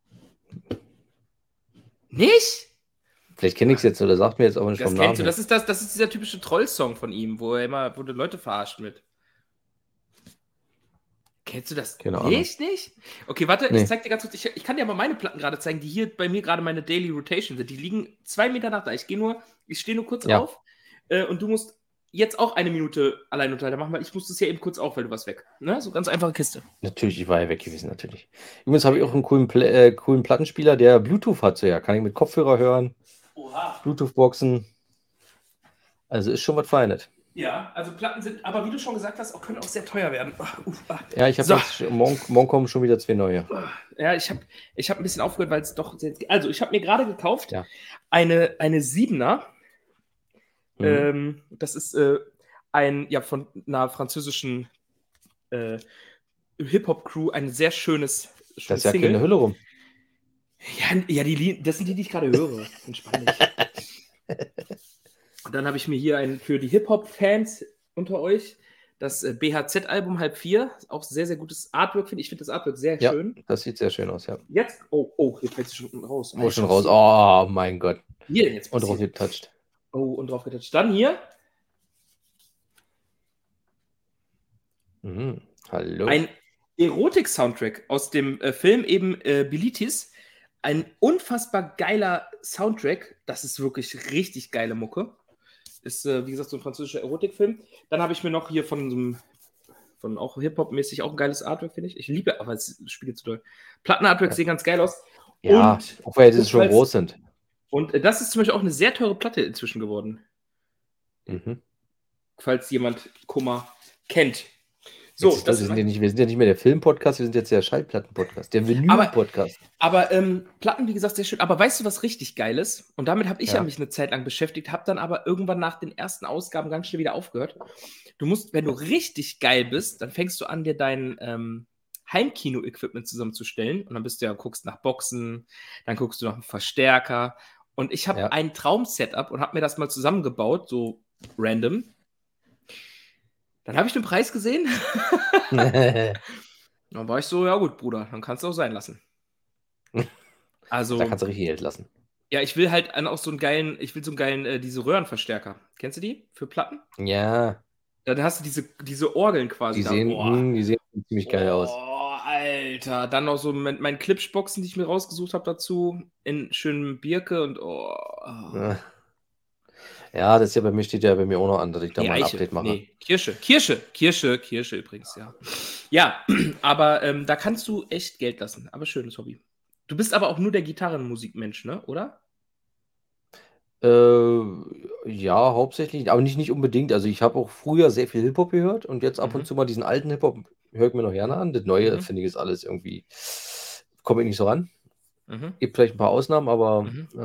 Nicht? Vielleicht kenne ich es jetzt oder sagt mir jetzt auch nicht Das vom Namen. Kennst du, das ist dieser typische Troll-Song von ihm, wo die Leute verarscht mit. Kennst du das nicht? Okay, warte, ich zeig dir ganz kurz. Ich kann dir aber meine Platten gerade zeigen, die hier bei mir gerade meine Daily Rotation sind. Die liegen 2 Meter nach da. Ich stehe nur kurz auf und du musst jetzt auch 1 Minute allein unterhalten machen, weil ich muss das ja eben kurz auf, weil du warst weg. Ne? So ganz einfache Kiste. Natürlich, ich war ja weg gewesen, natürlich. Übrigens habe ich auch einen coolen Plattenspieler, der Bluetooth hat. So, ja, kann ich mit Kopfhörer hören. Oha. Bluetooth-Boxen. Also ist schon was Feines. Ja, also Platten sind, aber wie du schon gesagt hast, können auch sehr teuer werden. Ja, ich habe jetzt, morgen kommen schon wieder 2 neue. Ja, ich hab ein bisschen aufgehört, weil es doch sehr, also ich habe mir gerade gekauft eine 7er. Das ist von einer französischen Hip-Hop-Crew ein sehr schönes Das ist ja keine Hülle rum. Ja, das sind die ich gerade höre. Entspann dich. Und dann habe ich mir hier für die Hip-Hop-Fans unter euch das BHZ-Album Halb 4. Auch sehr, sehr gutes Artwork, finde ich. Ich finde das Artwork sehr schön. Das sieht sehr schön aus, ja. Jetzt? hier fällt es schon raus. Schon raus. Oh, mein Gott. Hier denn jetzt? Und drauf getoucht. Oh, und drauf getoucht. Dann hier. Hallo. Ein Erotik-Soundtrack aus dem Film eben Bilitis. Ein unfassbar geiler Soundtrack. Das ist wirklich richtig geile Mucke. Ist, wie gesagt, so ein französischer Erotikfilm. Dann habe ich mir noch hier von auch Hip-Hop-mäßig auch ein geiles Artwork, finde ich. Ich liebe, aber es spielt zu doll. Plattenartworks sehen ganz geil aus. Ja, auch weil die schon groß sind. Und das ist zum Beispiel auch eine sehr teure Platte inzwischen geworden. Falls jemand Kummer kennt. So, wir sind ja nicht mehr der Film-Podcast, wir sind jetzt der Schallplatten-Podcast, der Vinyl-Podcast. Aber Platten, wie gesagt, sehr schön. Aber weißt du, was richtig geil ist? Und damit habe ich mich eine Zeit lang beschäftigt, habe dann aber irgendwann nach den ersten Ausgaben ganz schnell wieder aufgehört. Du musst, wenn du richtig geil bist, dann fängst du an, dir dein Heimkino-Equipment zusammenzustellen. Und dann guckst nach Boxen, dann guckst du nach einem Verstärker. Und ich habe ein Traum-Setup und habe mir das mal zusammengebaut, so random. Dann habe ich den Preis gesehen. Dann war ich so, ja gut, Bruder, dann kannst du auch sein lassen. Also, da kannst du richtig Geld lassen. Ja, ich will halt auch so einen geilen, diese Röhrenverstärker. Kennst du die für Platten? Ja. Dann hast du diese Orgeln quasi. Die sehen ziemlich geil aus. Oh, Alter. Dann noch so mein Clipsboxen, die ich mir rausgesucht habe dazu, in schönem Birke und Ja, das ist ja steht ja bei mir auch noch an, dass ich da mal ein Update mache. Nee, Kirsche übrigens, ja. Ja, aber da kannst du echt Geld lassen. Aber schönes Hobby. Du bist aber auch nur der Gitarrenmusikmensch, ne? Oder? Ja, hauptsächlich, aber nicht unbedingt. Also ich habe auch früher sehr viel Hip-Hop gehört und jetzt ab und zu mal diesen alten Hip-Hop höre ich mir noch gerne an. Das Neue, finde ich, ist alles irgendwie, komme ich nicht so ran. Gibt vielleicht ein paar Ausnahmen, aber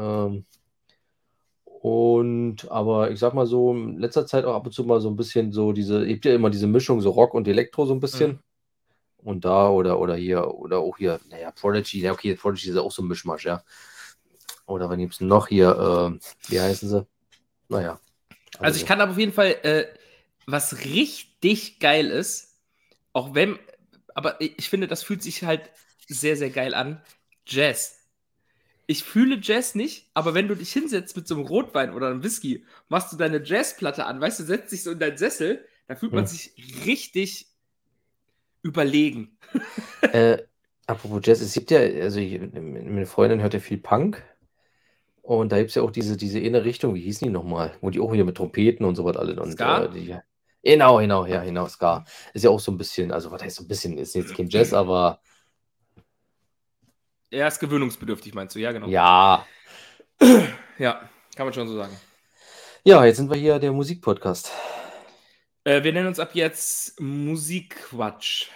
aber ich sag mal so, in letzter Zeit auch ab und zu mal so ein bisschen so gibt ja immer diese Mischung, so Rock und Elektro so ein bisschen. Und da oder auch hier, naja, Prodigy, ja okay, Prodigy ist ja auch so ein Mischmasch, ja. Oder wann gibt es noch hier, wie heißen sie? Naja. Also ich kann aber auf jeden Fall, was richtig geil ist, aber ich finde, das fühlt sich halt sehr, sehr geil an, Jazz. Ich fühle Jazz nicht, aber wenn du dich hinsetzt mit so einem Rotwein oder einem Whisky, machst du deine Jazzplatte an, weißt du, setzt dich so in deinen Sessel, da fühlt man sich richtig überlegen. Apropos Jazz, es gibt ja, also meine Freundin hört ja viel Punk und da gibt es ja auch diese eine Richtung, wie hießen die nochmal, wo die auch wieder mit Trompeten und so was alle und Genau, Ska. Ist ja auch so ein bisschen, also was heißt so ein bisschen, ist jetzt kein Jazz, aber... Er ist gewöhnungsbedürftig, meinst du? Ja, genau. Ja. Ja, kann man schon so sagen. Ja, jetzt sind wir hier der Musikpodcast. Wir nennen uns ab jetzt Musikquatsch.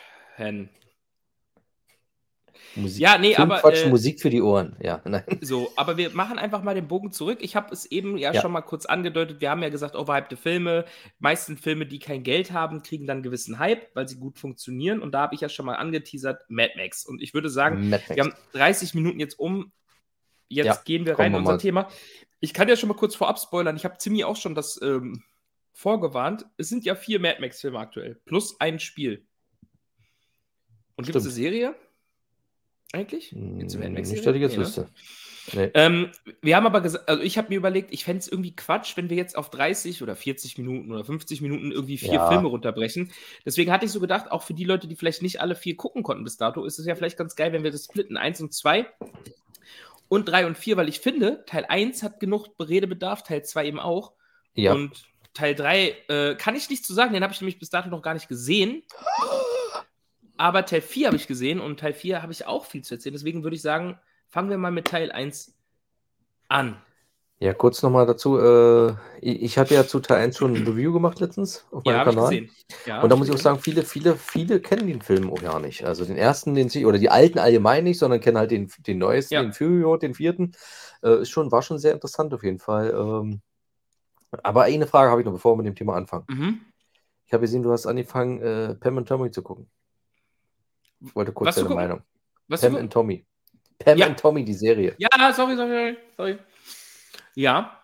Musik. Ja, nee, aber Filmquatsch, Musik für die Ohren. Ja, nein. so, aber wir machen einfach mal den Bogen zurück. Ich habe es eben schon mal kurz angedeutet. Wir haben ja gesagt, overhypte Filme. Meisten Filme, die kein Geld haben, kriegen dann einen gewissen Hype, weil sie gut funktionieren. Und da habe ich ja schon mal angeteasert, Mad Max. Und ich würde sagen, wir haben 30 Minuten jetzt um. Jetzt gehen wir rein in unser Thema. Ich kann ja schon mal kurz vorab spoilern. Ich habe ziemlich auch schon das vorgewarnt. Es sind ja 4 Mad Max-Filme aktuell. Plus ein Spiel. Und gibt es eine Serie? Eigentlich? Nicht, dass ich jetzt wüsste. Nee. Wir haben aber gesagt, also ich habe mir überlegt, ich fände es irgendwie Quatsch, wenn wir jetzt auf 30 oder 40 Minuten oder 50 Minuten irgendwie 4 Filme runterbrechen. Deswegen hatte ich so gedacht, auch für die Leute, die vielleicht nicht alle 4 gucken konnten bis dato, ist es ja vielleicht ganz geil, wenn wir das splitten. 1 und 2 und 3 und 4, weil ich finde, Teil 1 hat genug Redebedarf, Teil 2 eben auch. Ja. Und Teil 3 kann ich nicht zu sagen, den habe ich nämlich bis dato noch gar nicht gesehen. Aber Teil 4 habe ich gesehen und Teil 4 habe ich auch viel zu erzählen. Deswegen würde ich sagen, fangen wir mal mit Teil 1 an. Ja, kurz nochmal dazu. Ich hatte ja zu Teil 1 schon ein Review gemacht letztens auf meinem Kanal. Ich gesehen. Ja, und da muss ich auch sagen, viele kennen den Film auch gar nicht. Also den ersten, oder die alten allgemein nicht, sondern kennen halt den neuesten, den Fury, den vierten. War schon sehr interessant auf jeden Fall. Aber eine Frage habe ich noch, bevor wir mit dem Thema anfangen. Mhm. Ich habe gesehen, du hast angefangen, Pam und Tommy zu gucken. Ich wollte kurz deine Meinung. Pam und Tommy. Pam und Tommy, die Serie. Ja, sorry. Ja.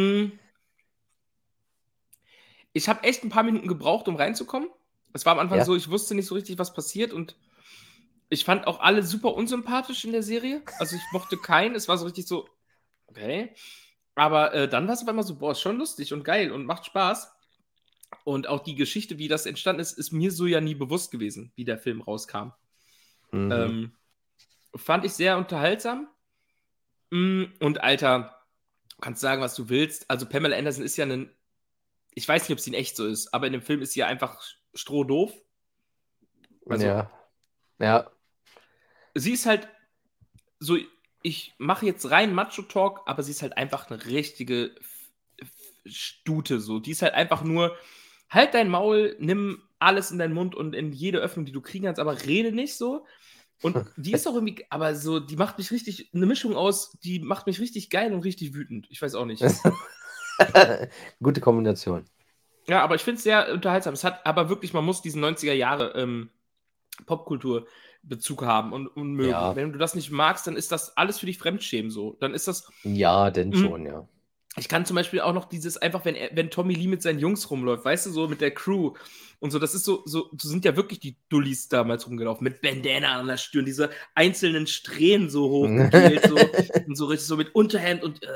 Ich habe echt ein paar Minuten gebraucht, um reinzukommen. Es war am Anfang so, ich wusste nicht so richtig, was passiert und ich fand auch alle super unsympathisch in der Serie. Also ich mochte keinen. Es war so richtig so, okay. Aber dann war es auf einmal so, ist schon lustig und geil und macht Spaß. Und auch die Geschichte, wie das entstanden ist, ist mir so ja nie bewusst gewesen, wie der Film rauskam. Mhm. Fand ich sehr unterhaltsam. Und Alter, du kannst sagen, was du willst. Also Pamela Anderson ist ja ich weiß nicht, ob sie in echt so ist, aber in dem Film ist sie ja einfach strohdoof. Also, ja. Sie ist halt so, ich mache jetzt rein Macho-Talk, aber sie ist halt einfach eine richtige Stute so. Die ist halt einfach nur, halt dein Maul, nimm alles in deinen Mund und in jede Öffnung, die du kriegen kannst, aber rede nicht so. Und die ist auch irgendwie, aber so, die macht mich richtig, eine Mischung aus, die macht mich richtig geil und richtig wütend. Ich weiß auch nicht. Gute Kombination. Ja, aber ich finde es sehr unterhaltsam. Es hat aber wirklich, man muss diesen 90er Jahre Popkultur-Bezug haben und mögen. Ja. Wenn du das nicht magst, dann ist das alles für dich Fremdschämen so. Dann ist das. Ja, denn schon, ja. Ich kann zum Beispiel auch noch dieses, einfach, wenn Tommy Lee mit seinen Jungs rumläuft, weißt du, so mit der Crew und so, das ist so sind ja wirklich die Dullis damals rumgelaufen, mit Bandana an der Stirn, diese einzelnen Strähnen so hochgekehlt, so, und so richtig so mit Unterhemd und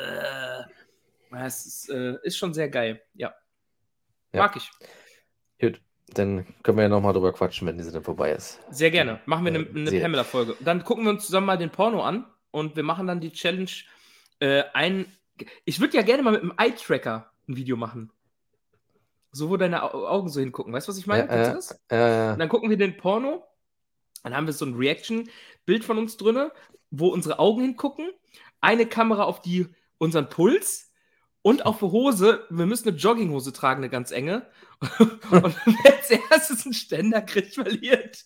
es ist schon sehr geil, ja. Mag ich. Gut, dann können wir ja nochmal drüber quatschen, wenn diese dann vorbei ist. Sehr gerne. Machen wir eine Pamela-Folge. Dann gucken wir uns zusammen mal den Porno an und wir machen dann die Challenge ich würde ja gerne mal mit einem Eye-Tracker ein Video machen. So, wo deine Augen so hingucken. Weißt du, was ich meine? Kennst du das? Und dann gucken wir den Porno, dann haben wir so ein Reaction-Bild von uns drin, wo unsere Augen hingucken, eine Kamera auf unseren Puls und auf die Hose. Wir müssen eine Jogginghose tragen, eine ganz enge. Und wer als erstes einen Ständer kriegt, verliert.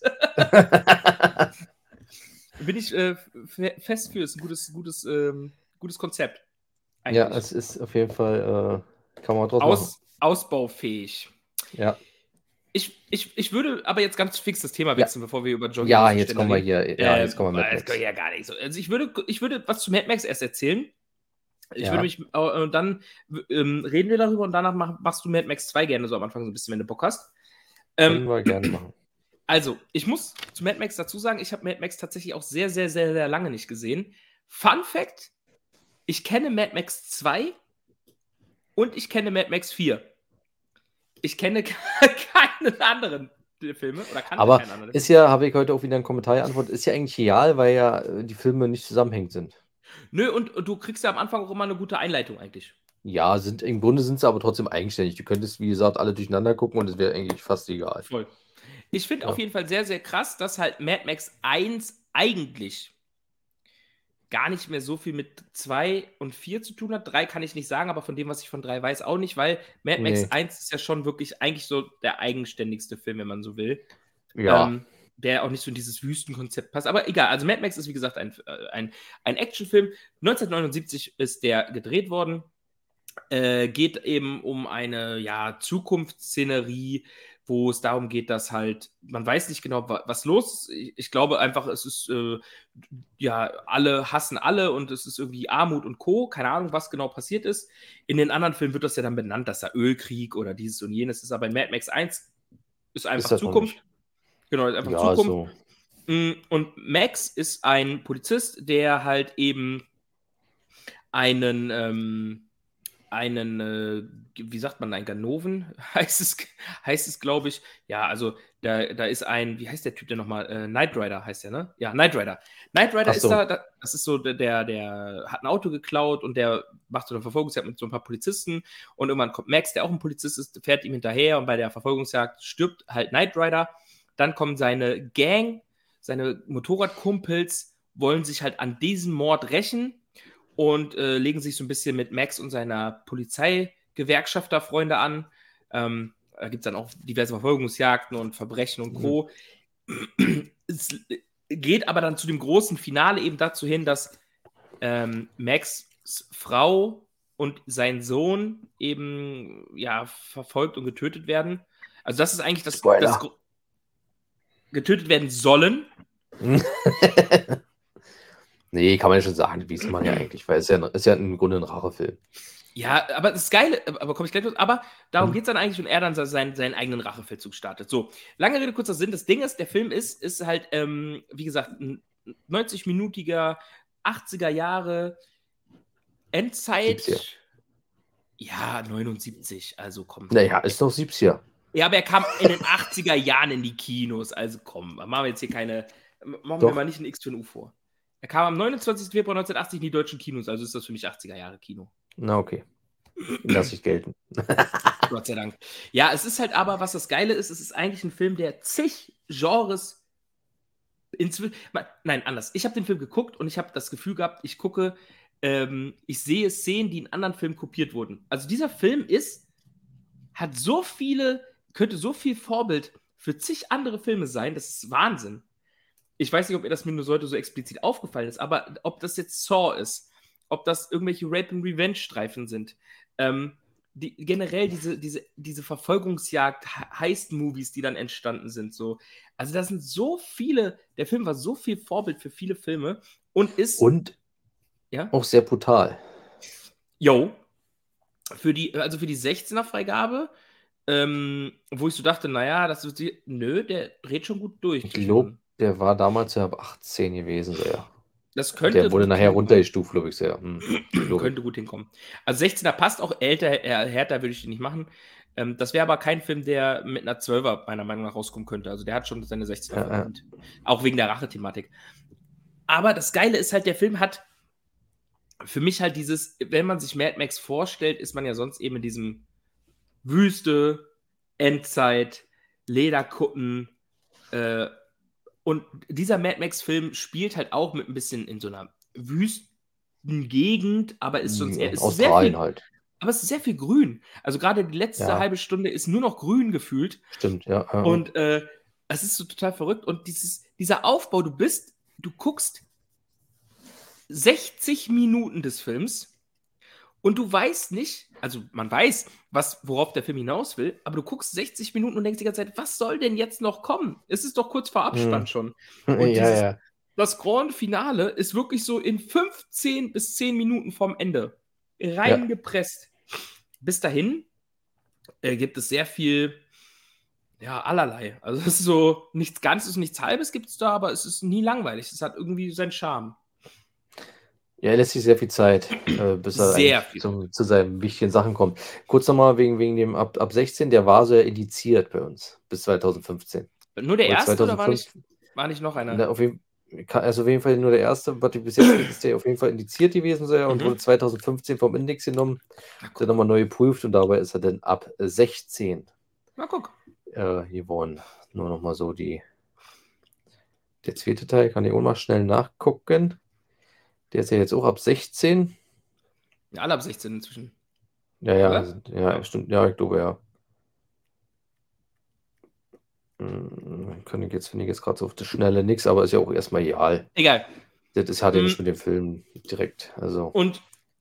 Bin ich fest für. Ist ein gutes Konzept. Eigentlich. Ja, es ist auf jeden Fall, kann man draus machen. Ausbaufähig. Ja. Ich würde aber jetzt ganz fix das Thema wechseln, bevor wir über Jogging reden. Ja, jetzt kommen wir hier. Ja, jetzt kommen wir mit Mad Max. Ja, gar nicht so. Also ich würde was zu Mad Max erst erzählen. Ich würde mich, dann reden wir darüber und danach machst du Mad Max 2 gerne so am Anfang so ein bisschen, wenn du Bock hast. Können wir gerne machen. Also, ich muss zu Mad Max dazu sagen, ich habe Mad Max tatsächlich auch sehr, sehr, sehr, sehr lange nicht gesehen. Fun Fact: Ich kenne Mad Max 2 und ich kenne Mad Max 4. Ich kenne keinen anderen Filme. Aber keinen anderen ist ja, habe ich heute auch wieder einen Kommentar geantwortet, ist ja eigentlich real, weil ja die Filme nicht zusammenhängend sind. Nö, und du kriegst ja am Anfang auch immer eine gute Einleitung eigentlich. Ja, im Grunde sind sie aber trotzdem eigenständig. Du könntest, wie gesagt, alle durcheinander gucken und es wäre eigentlich fast egal. Voll. Ich finde auf Ja. jeden Fall sehr, sehr krass, dass halt Mad Max 1 eigentlich gar nicht mehr so viel mit 2 und 4 zu tun hat. 3 kann ich nicht sagen, aber von dem, was ich von 3 weiß, auch nicht, weil Mad Max Nee. 1 ist ja schon wirklich eigentlich so der eigenständigste Film, wenn man so will. Ja. Der auch nicht so in dieses Wüstenkonzept passt. Aber egal, also Mad Max ist wie gesagt ein Actionfilm. 1979 ist der gedreht worden. Geht eben um eine Zukunftsszenerie, wo es darum geht, dass halt, man weiß nicht genau, was los ist. Ich glaube einfach, es ist, alle hassen alle und es ist irgendwie Armut und Co. Keine Ahnung, was genau passiert ist. In den anderen Filmen wird das ja dann benannt, dass da Ölkrieg oder dieses und jenes ist. Aber in Mad Max 1 ist einfach das Zukunft. Genau, ist einfach Ja, Zukunft. so. Und Max ist ein Polizist, der halt eben wie sagt man, ein Ganoven, heißt es, glaube ich. Ja, also da ist wie heißt der Typ denn nochmal? Knight Rider heißt der, ne? Ja, Knight Rider. Knight Rider ist da, das ist so, der hat ein Auto geklaut und der macht so eine Verfolgungsjagd mit so ein paar Polizisten und irgendwann kommt Max, der auch ein Polizist ist, fährt ihm hinterher und bei der Verfolgungsjagd stirbt halt Knight Rider. Dann kommen seine Gang, seine Motorradkumpels, wollen sich halt an diesem Mord rächen und legen sich so ein bisschen mit Max und seiner Polizeigewerkschafterfreunde an. Da gibt es dann auch diverse Verfolgungsjagden und Verbrechen und Co. Es geht aber dann zu dem großen Finale eben dazu hin, dass Max Frau und sein Sohn eben verfolgt und getötet werden. Also das ist eigentlich das getötet werden sollen. Nee, kann man ja schon sagen, wie es man ja eigentlich, weil es ist ja im Grunde ein Rachefilm. Ja, aber das Geile, aber komme ich gleich los, aber darum geht es dann eigentlich, wenn er dann seinen eigenen Rachefeldzug startet. So, lange Rede, kurzer Sinn, das Ding ist, der Film ist halt, wie gesagt, ein 90-minütiger 80er Jahre Endzeit. 70er. Ja, 79, also komm. Naja, ist doch 70er. Ja, aber er kam in den 80er Jahren in die Kinos, also komm, machen wir jetzt hier wir mal nicht ein X für ein U vor. Er kam am 29. Februar 1980 in die deutschen Kinos, also ist das für mich 80er Jahre Kino. Na, okay. Lass ich gelten. Gott sei Dank. Ja, es ist halt aber, was das Geile ist, es ist eigentlich ein Film, der zig Genres nein, anders. Ich habe den Film geguckt und ich habe das Gefühl gehabt, ich sehe Szenen, die in anderen Filmen kopiert wurden. Also dieser Film könnte so viel Vorbild für zig andere Filme sein, das ist Wahnsinn. Ich weiß nicht, ob mir das mir nur heute so explizit aufgefallen ist, aber ob das jetzt Saw ist, ob das irgendwelche Rape-and-Revenge-Streifen sind, generell diese Verfolgungsjagd, Heist-Movies, die dann entstanden sind, so. Also da sind so viele, der Film war so viel Vorbild für viele Filme und auch sehr brutal. Für die 16er-Freigabe, wo ich so dachte, naja, der dreht schon gut durch. Ich glaube, der war damals ja ab 18 gewesen, so, ja. Das könnte der wurde nachher runtergestuft, glaube ich, sehr. Könnte gut hinkommen. Also 16er passt auch, härter würde ich den nicht machen. Das wäre aber kein Film, der mit einer 12er meiner Meinung nach rauskommen könnte. Also der hat schon seine 16er verdient. Auch wegen der Rache-Thematik. Aber das Geile ist halt, der Film hat für mich halt wenn man sich Mad Max vorstellt, ist man ja sonst eben in diesem Wüste, Endzeit, Lederkutten, und dieser Mad Max-Film spielt halt auch mit ein bisschen in so einer Wüstengegend, aber ist schon sehr viel, halt. Aber es ist sehr viel grün. Also gerade die letzte halbe Stunde ist nur noch grün gefühlt. Stimmt, ja. Und es ist so total verrückt. Und dieser Aufbau, du guckst 60 Minuten des Films und du weißt nicht, also man weiß, worauf der Film hinaus will, aber du guckst 60 Minuten und denkst die ganze Zeit, was soll denn jetzt noch kommen? Es ist doch kurz vor Abspann schon. Und das Grand Finale ist wirklich so in 15 bis 10 Minuten vom Ende reingepresst. Bis dahin gibt es sehr viel, allerlei. Also es ist so, nichts Ganzes, nichts Halbes gibt es da, aber es ist nie langweilig. Es hat irgendwie seinen Charme. Ja, er lässt sich sehr viel Zeit, bis er zu seinen wichtigen Sachen kommt. Kurz nochmal wegen dem ab 16, der war so indiziert bei uns bis 2015. Nur der erste 2005, oder war nicht noch einer? Also auf jeden Fall nur der erste, was bis jetzt ist der auf jeden Fall indiziert gewesen und wurde 2015 vom Index genommen, dann nochmal neu geprüft und dabei ist er dann ab 16 geworden. Nur nochmal so der zweite Teil, kann ich auch mal schnell nachgucken. Der ist ja jetzt auch ab 16. Ja, alle ab 16 inzwischen. Ja, stimmt, ja, ich glaube, ja. Finde ich jetzt gerade so auf die Schnelle nichts, aber ist ja auch erstmal egal. Egal. Das hat ja nicht mit dem Film direkt. Also. Und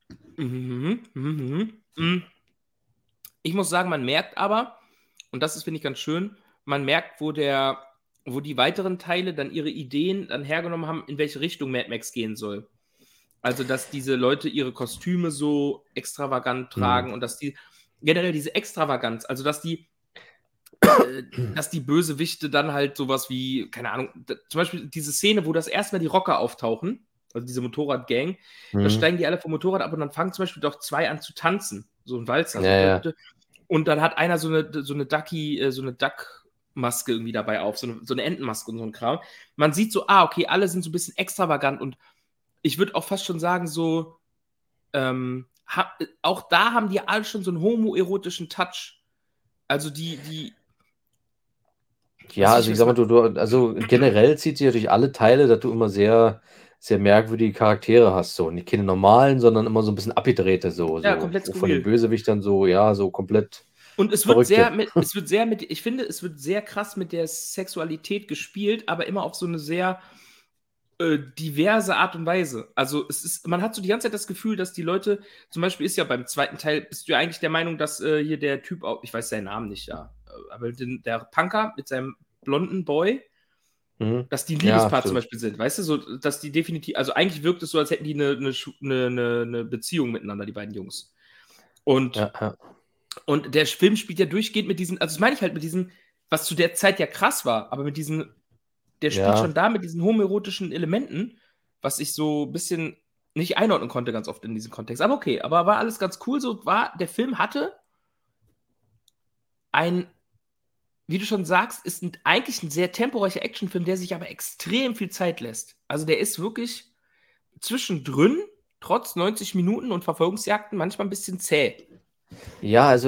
ich muss sagen, man merkt aber, und das ist, finde ich, ganz schön, man merkt, wo die weiteren Teile dann ihre Ideen dann hergenommen haben, in welche Richtung Mad Max gehen soll. Also, dass diese Leute ihre Kostüme so extravagant tragen und dass die generell diese Extravaganz, also dass die Bösewichte dann halt sowas wie, keine Ahnung, zum Beispiel diese Szene, wo das erstmal die Rocker auftauchen, also diese Motorradgang, da steigen die alle vom Motorrad ab und dann fangen zum Beispiel doch 2 an zu tanzen, so ein Walzer. Ja. Und dann hat einer so eine Duck-Maske irgendwie dabei auf, so eine Entenmaske und so ein Kram. Man sieht so, okay, alle sind so ein bisschen extravagant und ich würde auch fast schon sagen, so, auch da haben die alle schon so einen homoerotischen Touch. Also ja, also ich sag mal, also generell zieht sich ja durch alle Teile, dass du immer sehr, sehr merkwürdige Charaktere hast, so. Nicht keine normalen, sondern immer so ein bisschen abgedrehte, so. Ja, komplett skurril. Von den Bösewichtern so, ja, so komplett. Und es wird ich finde, es wird sehr krass mit der Sexualität gespielt, aber immer auf so eine sehr diverse Art und Weise. Also man hat so die ganze Zeit das Gefühl, dass die Leute, zum Beispiel ist ja beim zweiten Teil, bist du ja eigentlich der Meinung, dass hier der Typ, ich weiß seinen Namen nicht, ja, aber der Punker mit seinem blonden Boy, dass die ein Liebespaar zum Beispiel sind, weißt du, so, dass die definitiv, also eigentlich wirkt es so, als hätten die eine Beziehung miteinander, die beiden Jungs. Und der Film spielt ja durchgehend mit diesen, also das meine ich halt mit diesen, was zu der Zeit ja krass war, aber mit diesen, der spielt schon da mit diesen homoerotischen Elementen, was ich so ein bisschen nicht einordnen konnte ganz oft in diesem Kontext. Aber okay, aber war alles ganz cool. Der Film hatte wie du schon sagst, ist eigentlich ein sehr temporeicher Actionfilm, der sich aber extrem viel Zeit lässt. Also der ist wirklich zwischendrin, trotz 90 Minuten und Verfolgungsjagden, manchmal ein bisschen zäh. Ja, also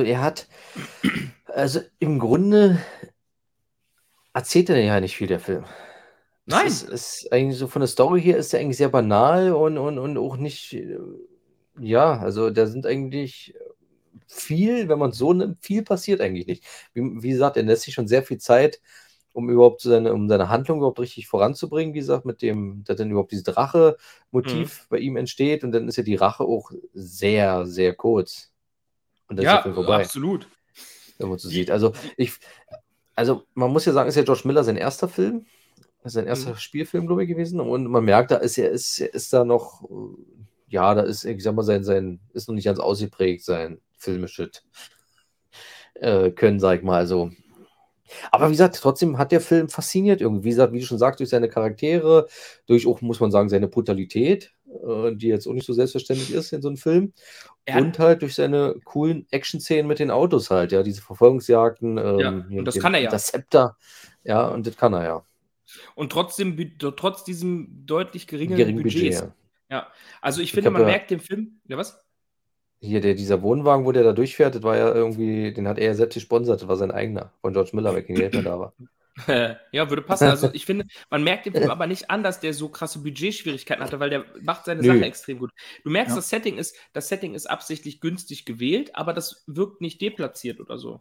im Grunde erzählt er ja nicht viel, der Film. Nein. Es ist eigentlich so von der Story her ist er eigentlich sehr banal und auch nicht, ja, also da sind eigentlich viel, wenn man es so nimmt, viel passiert eigentlich nicht. Wie gesagt, er lässt sich schon sehr viel Zeit, um überhaupt seine Handlung überhaupt richtig voranzubringen, wie gesagt, mit dem, dass dann überhaupt dieses Drache-Motiv bei ihm entsteht und dann ist ja die Rache auch sehr, sehr kurz. Und dann ist der Film vorbei. Absolut. Wenn man so sieht. Also man muss ja sagen, ist ja George Miller sein erster Film. Das ist sein erster Spielfilm, glaube ich, gewesen. Und man merkt, da ist da noch, ja, da ist, ich sag mal, ist noch nicht ganz ausgeprägt, sein filmisches Können, sag ich mal. Also. Aber wie gesagt, trotzdem hat der Film fasziniert irgendwie. Wie gesagt, wie du schon sagst, durch seine Charaktere, durch auch, muss man sagen, seine Brutalität, die jetzt auch nicht so selbstverständlich ist in so einem Film. Und halt durch seine coolen Action-Szenen mit den Autos halt, ja, diese Verfolgungsjagden. Und das kann er ja. Interceptor. Ja, und das kann er ja. Und trotz diesem deutlich geringeren Budget. Ja, also ich finde, man merkt dem Film, ja was? Hier, dieser Wohnwagen, wo der da durchfährt, das war ja irgendwie, den hat er ja selbst gesponsert, das war sein eigener, von George Miller, weil kein Geld mehr da war. Ja, würde passen. Also ich finde, man merkt dem Film aber nicht an, dass der so krasse Budgetschwierigkeiten hatte, weil der macht seine Sache extrem gut. Du merkst, das Setting ist absichtlich günstig gewählt, aber das wirkt nicht deplatziert oder so.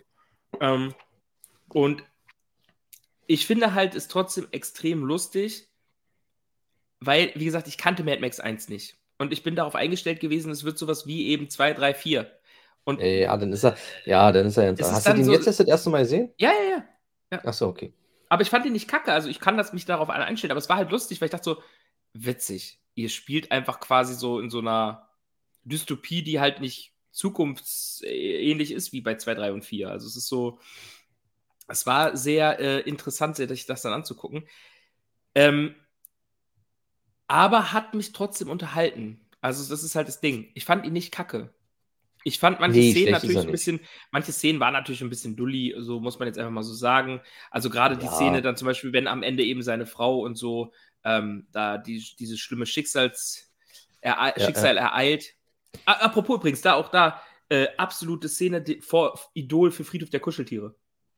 Und ich finde halt, ist trotzdem extrem lustig, weil, wie gesagt, ich kannte Mad Max 1 nicht. Und ich bin darauf eingestellt gewesen, es wird sowas wie eben 2, 3, 4. Und dann ist er ganz. Hast du den jetzt erst das erste Mal gesehen? Ja. Achso, okay. Aber ich fand den nicht kacke, also ich kann mich darauf einstellen, aber es war halt lustig, weil ich dachte so, witzig, ihr spielt einfach quasi so in so einer Dystopie, die halt nicht zukunftsähnlich ist wie bei 2, 3 und 4. Also es ist so, es war sehr interessant, sich das dann anzugucken. Aber hat mich trotzdem unterhalten. Also das ist halt das Ding. Ich fand ihn nicht kacke. Ich fand manche Szenen natürlich ein bisschen, manche Szenen waren natürlich ein bisschen dulli, so muss man jetzt einfach mal so sagen. Also gerade die Szene dann zum Beispiel, wenn am Ende eben seine Frau und so da dieses schlimme Schicksal Ja. ereilt. Apropos übrigens, absolute Szene vor Idol für Friedhof der Kuscheltiere.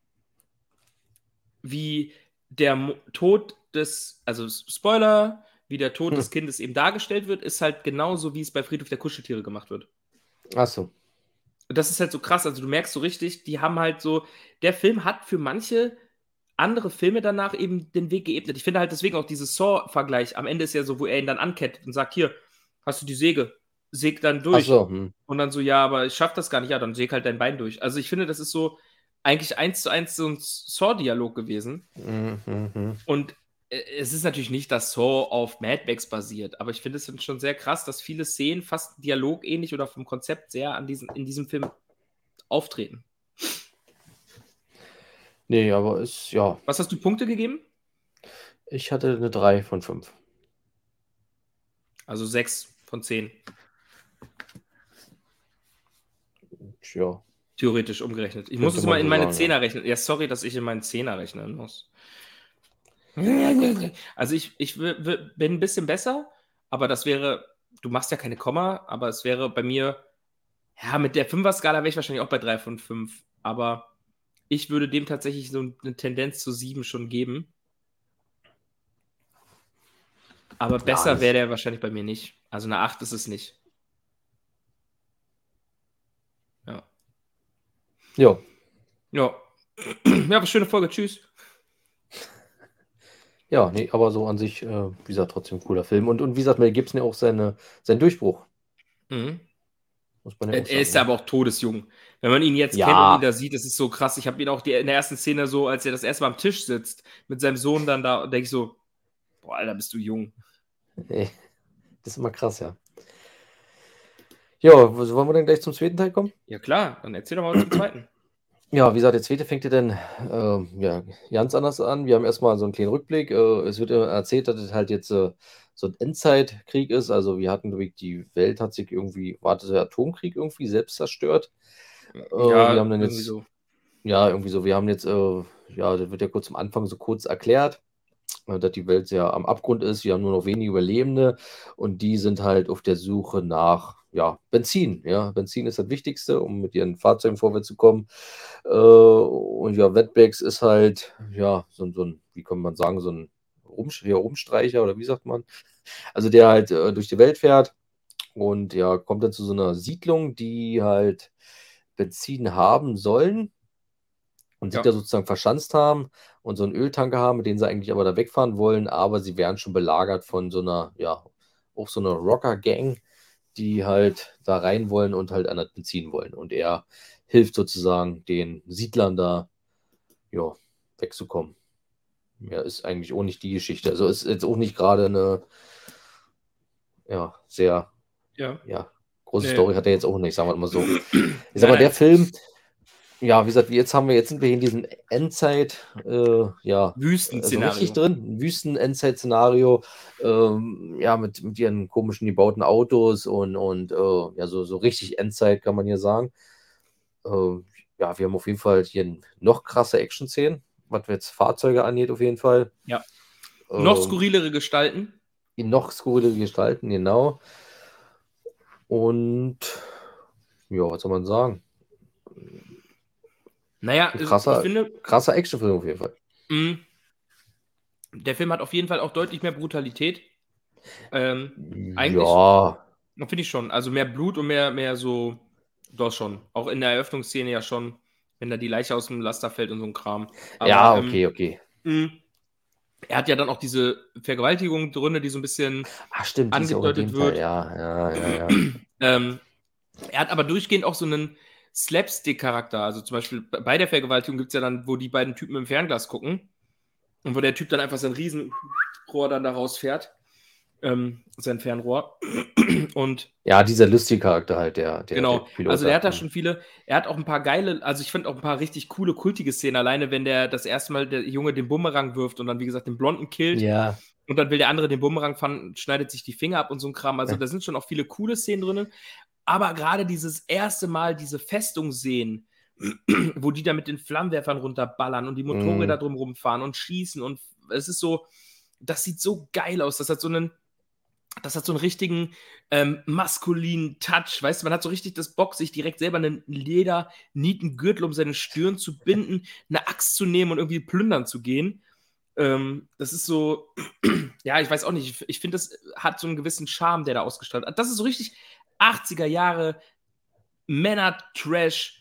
Wie der Tod also Spoiler, wie der Tod des Kindes eben dargestellt wird, ist halt genauso, wie es bei Friedhof der Kuscheltiere gemacht wird. Ach so. Das ist halt so krass, also du merkst so richtig, die haben halt so, der Film hat für manche andere Filme danach eben den Weg geebnet. Ich finde halt deswegen auch dieses Saw-Vergleich, am Ende ist ja so, wo er ihn dann ankettet und sagt, hier, hast du die Säge, säg dann durch. Ach so. Und dann so, ja, aber ich schaff das gar nicht, ja, dann säg halt dein Bein durch. Also ich finde, das ist so eigentlich 1:1 so ein Saw-Dialog gewesen. Und es ist natürlich nicht, dass Saw auf Mad Max basiert, aber ich finde es schon sehr krass, dass viele Szenen fast dialogähnlich oder vom Konzept sehr in diesem Film auftreten. Nee, aber ist, ja. Was hast du Punkte gegeben? Ich hatte eine 3 von 5. Also 6 von 10. Ja. Theoretisch umgerechnet. Ich muss es mal in meine Zehner rechnen. Ja, sorry, dass ich in meinen Zehner rechnen muss. Also ich bin ein bisschen besser, aber das wäre, du machst ja keine Komma, aber es wäre bei mir, ja, mit der 5er-Skala wäre ich wahrscheinlich auch bei 3 von 5, aber ich würde dem tatsächlich so eine Tendenz zu 7 schon geben. Aber besser wäre der wahrscheinlich bei mir nicht. Also eine 8 ist es nicht. Ja. Ja. Ja. Ja, was schöne Folge. Tschüss. Ja, nee, aber so an sich, wie gesagt, trotzdem ein cooler Film. Und wie gesagt, Mel Gibson ja auch seinen Durchbruch. Muss man ja auch sagen, ist ja aber auch todesjung. Wenn man ihn jetzt kennt und ihn da sieht, das ist so krass. Ich habe ihn auch in der ersten Szene so, als er das erste Mal am Tisch sitzt, mit seinem Sohn dann da, denke ich so, boah, Alter, bist du jung. Ey, das ist immer krass, ja. Ja, wollen wir dann gleich zum zweiten Teil kommen? Ja klar, dann erzähl doch mal zum zweiten. Ja, wie gesagt, der zweite fängt ja dann ganz anders an. Wir haben erstmal so einen kleinen Rückblick. Es wird erzählt, dass es halt jetzt so ein Endzeitkrieg ist. Also wir hatten, die Welt hat sich irgendwie, war der Atomkrieg irgendwie selbst zerstört. Ja, wir haben dann irgendwie jetzt, so. Ja, irgendwie so. Wir haben jetzt, das wird ja kurz am Anfang so kurz erklärt, dass die Welt sehr am Abgrund ist. Wir haben nur noch wenige Überlebende und die sind halt auf der Suche nach Benzin. Ja, Benzin ist das Wichtigste, um mit ihren Fahrzeugen vorwärts zu kommen. Und ja, Wetbags ist halt, so ein, wie kann man sagen, so ein Rumstreicher oder wie sagt man? Also der halt durch die Welt fährt und ja, kommt dann zu so einer Siedlung, die halt Benzin haben sollen und sich da sozusagen verschanzt haben und so einen Öltanker haben, mit dem sie eigentlich aber da wegfahren wollen, aber sie werden schon belagert von so einer, auch so einer Rocker-Gang, die halt da rein wollen und halt an das Benzin wollen. Und er hilft sozusagen den Siedlern da, wegzukommen. Ja, ist eigentlich auch nicht die Geschichte. Also ist jetzt auch nicht gerade eine, sehr, große Story hat er jetzt auch nicht, sagen wir mal so. Ich sag mal, der Film, wie gesagt, jetzt sind wir in diesem Endzeit, Wüstenszenario. Also richtig drin, Wüsten-Endzeit-Szenario, mit ihren komischen gebauten Autos und so richtig Endzeit, kann man hier sagen. Wir haben auf jeden Fall hier noch krasse Action-Szenen, was jetzt Fahrzeuge angeht, auf jeden Fall. Ja. Noch skurrilere Gestalten. Noch skurrilere Gestalten, genau. Und was soll man sagen? Naja, ich finde, krasser Actionfilm auf jeden Fall. Der Film hat auf jeden Fall auch deutlich mehr Brutalität. Eigentlich. Ja. Finde ich schon. Also mehr Blut und mehr so. Doch schon. Auch in der Eröffnungsszene ja schon, wenn da die Leiche aus dem Laster fällt und so ein Kram. Aber, okay. Er hat ja dann auch diese Vergewaltigung drin, die so ein bisschen angedeutet wird. Ja. Er hat aber durchgehend auch so einen Slapstick-Charakter. Also zum Beispiel bei der Vergewaltigung gibt es ja dann, wo die beiden Typen im Fernglas gucken und wo der Typ dann einfach sein Riesenrohr dann da rausfährt. Sein Fernrohr. Und dieser lustige Charakter halt, der genau, der also der hat da schon viele, er hat auch ein paar geile, also ich finde auch ein paar richtig coole, kultige Szenen, alleine wenn das erste Mal der Junge den Bumerang wirft und dann, wie gesagt, den Blonden killt. Ja. Und dann will der andere den Bumerang fangen, schneidet sich die Finger ab und so ein Kram. Also da sind schon auch viele coole Szenen drin. Aber gerade dieses erste Mal diese Festung sehen, wo die da mit den Flammenwerfern runterballern und die Motorräder drumherum fahren und schießen und es ist so, das sieht so geil aus. Das hat so einen richtigen maskulinen Touch, weißt du, man hat so richtig das Bock, sich direkt selber einen Leder-Nietengürtel um seine Stirn zu binden, eine Axt zu nehmen und irgendwie plündern zu gehen. Das ist so, ja, ich weiß auch nicht, ich finde, das hat so einen gewissen Charme, der da ausgestrahlt hat. Das ist so richtig 80er Jahre Männer-Trash